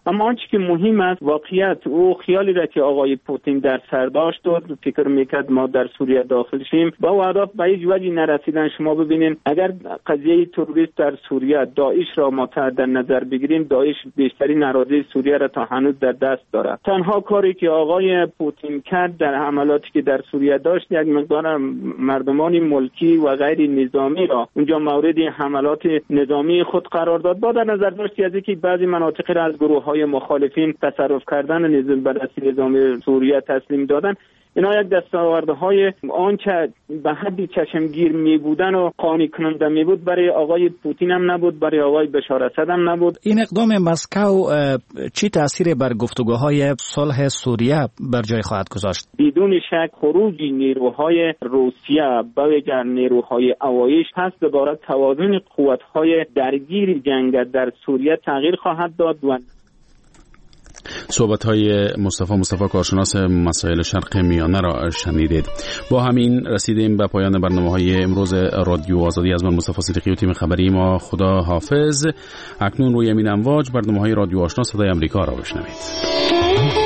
اما آنچه که مهم است واقعیت او خیالی را که آقای پوتین در سر داشت و فکر میکرد ما در سوریه داخل شیم با اهداف به هیچ وجهی نرسیدن. شما ببینید اگر قضیه تروریست در سوریه داعش را ما در نظر بگیریم، داعش بیشترین اراضی سوریه را تا هنوز در دست دارد. تنها کاری که آقای پوتین کرد در حملاتی که در سوریه داشت یک مقدار مردمان ملکی و غیر نظامی را اونجا مورد حملات نظامی خود قرار داد. با در نظر داشت از اینکه بعضی مناطق را از گروه‌های مخالفین تصرف کردن نظام به دست نظام سوریه تسلیم دادن. اینا یک دستاوردهای آنچه به حدی چشمگیر می بودن و قانع کننده می بود برای آقای پوتین هم نبود، برای آقای بشار اسد هم نبود. این اقدام مسکو چی تأثیر بر گفتگوهای صلح سوریه بر جای خواهد گذاشت؟ بدون شک خروج نیروهای روسیه با نیروهای اوایش پس دوباره توازن قوت‌های درگیر جنگ در سوریه تغییر خواهد داد. و صحبت های مصطفی مصطفی کارشناس مسائل شرق میانه را شنیدید. با همین رسیدیم به پایان برنامه های امروز رادیو آزادی. از من مصطفی صدیقی و تیم خبری ما خدا حافظ. اکنون روی امین امواج برنامه های رادیو آشنا صدای امریکا را بشنوید.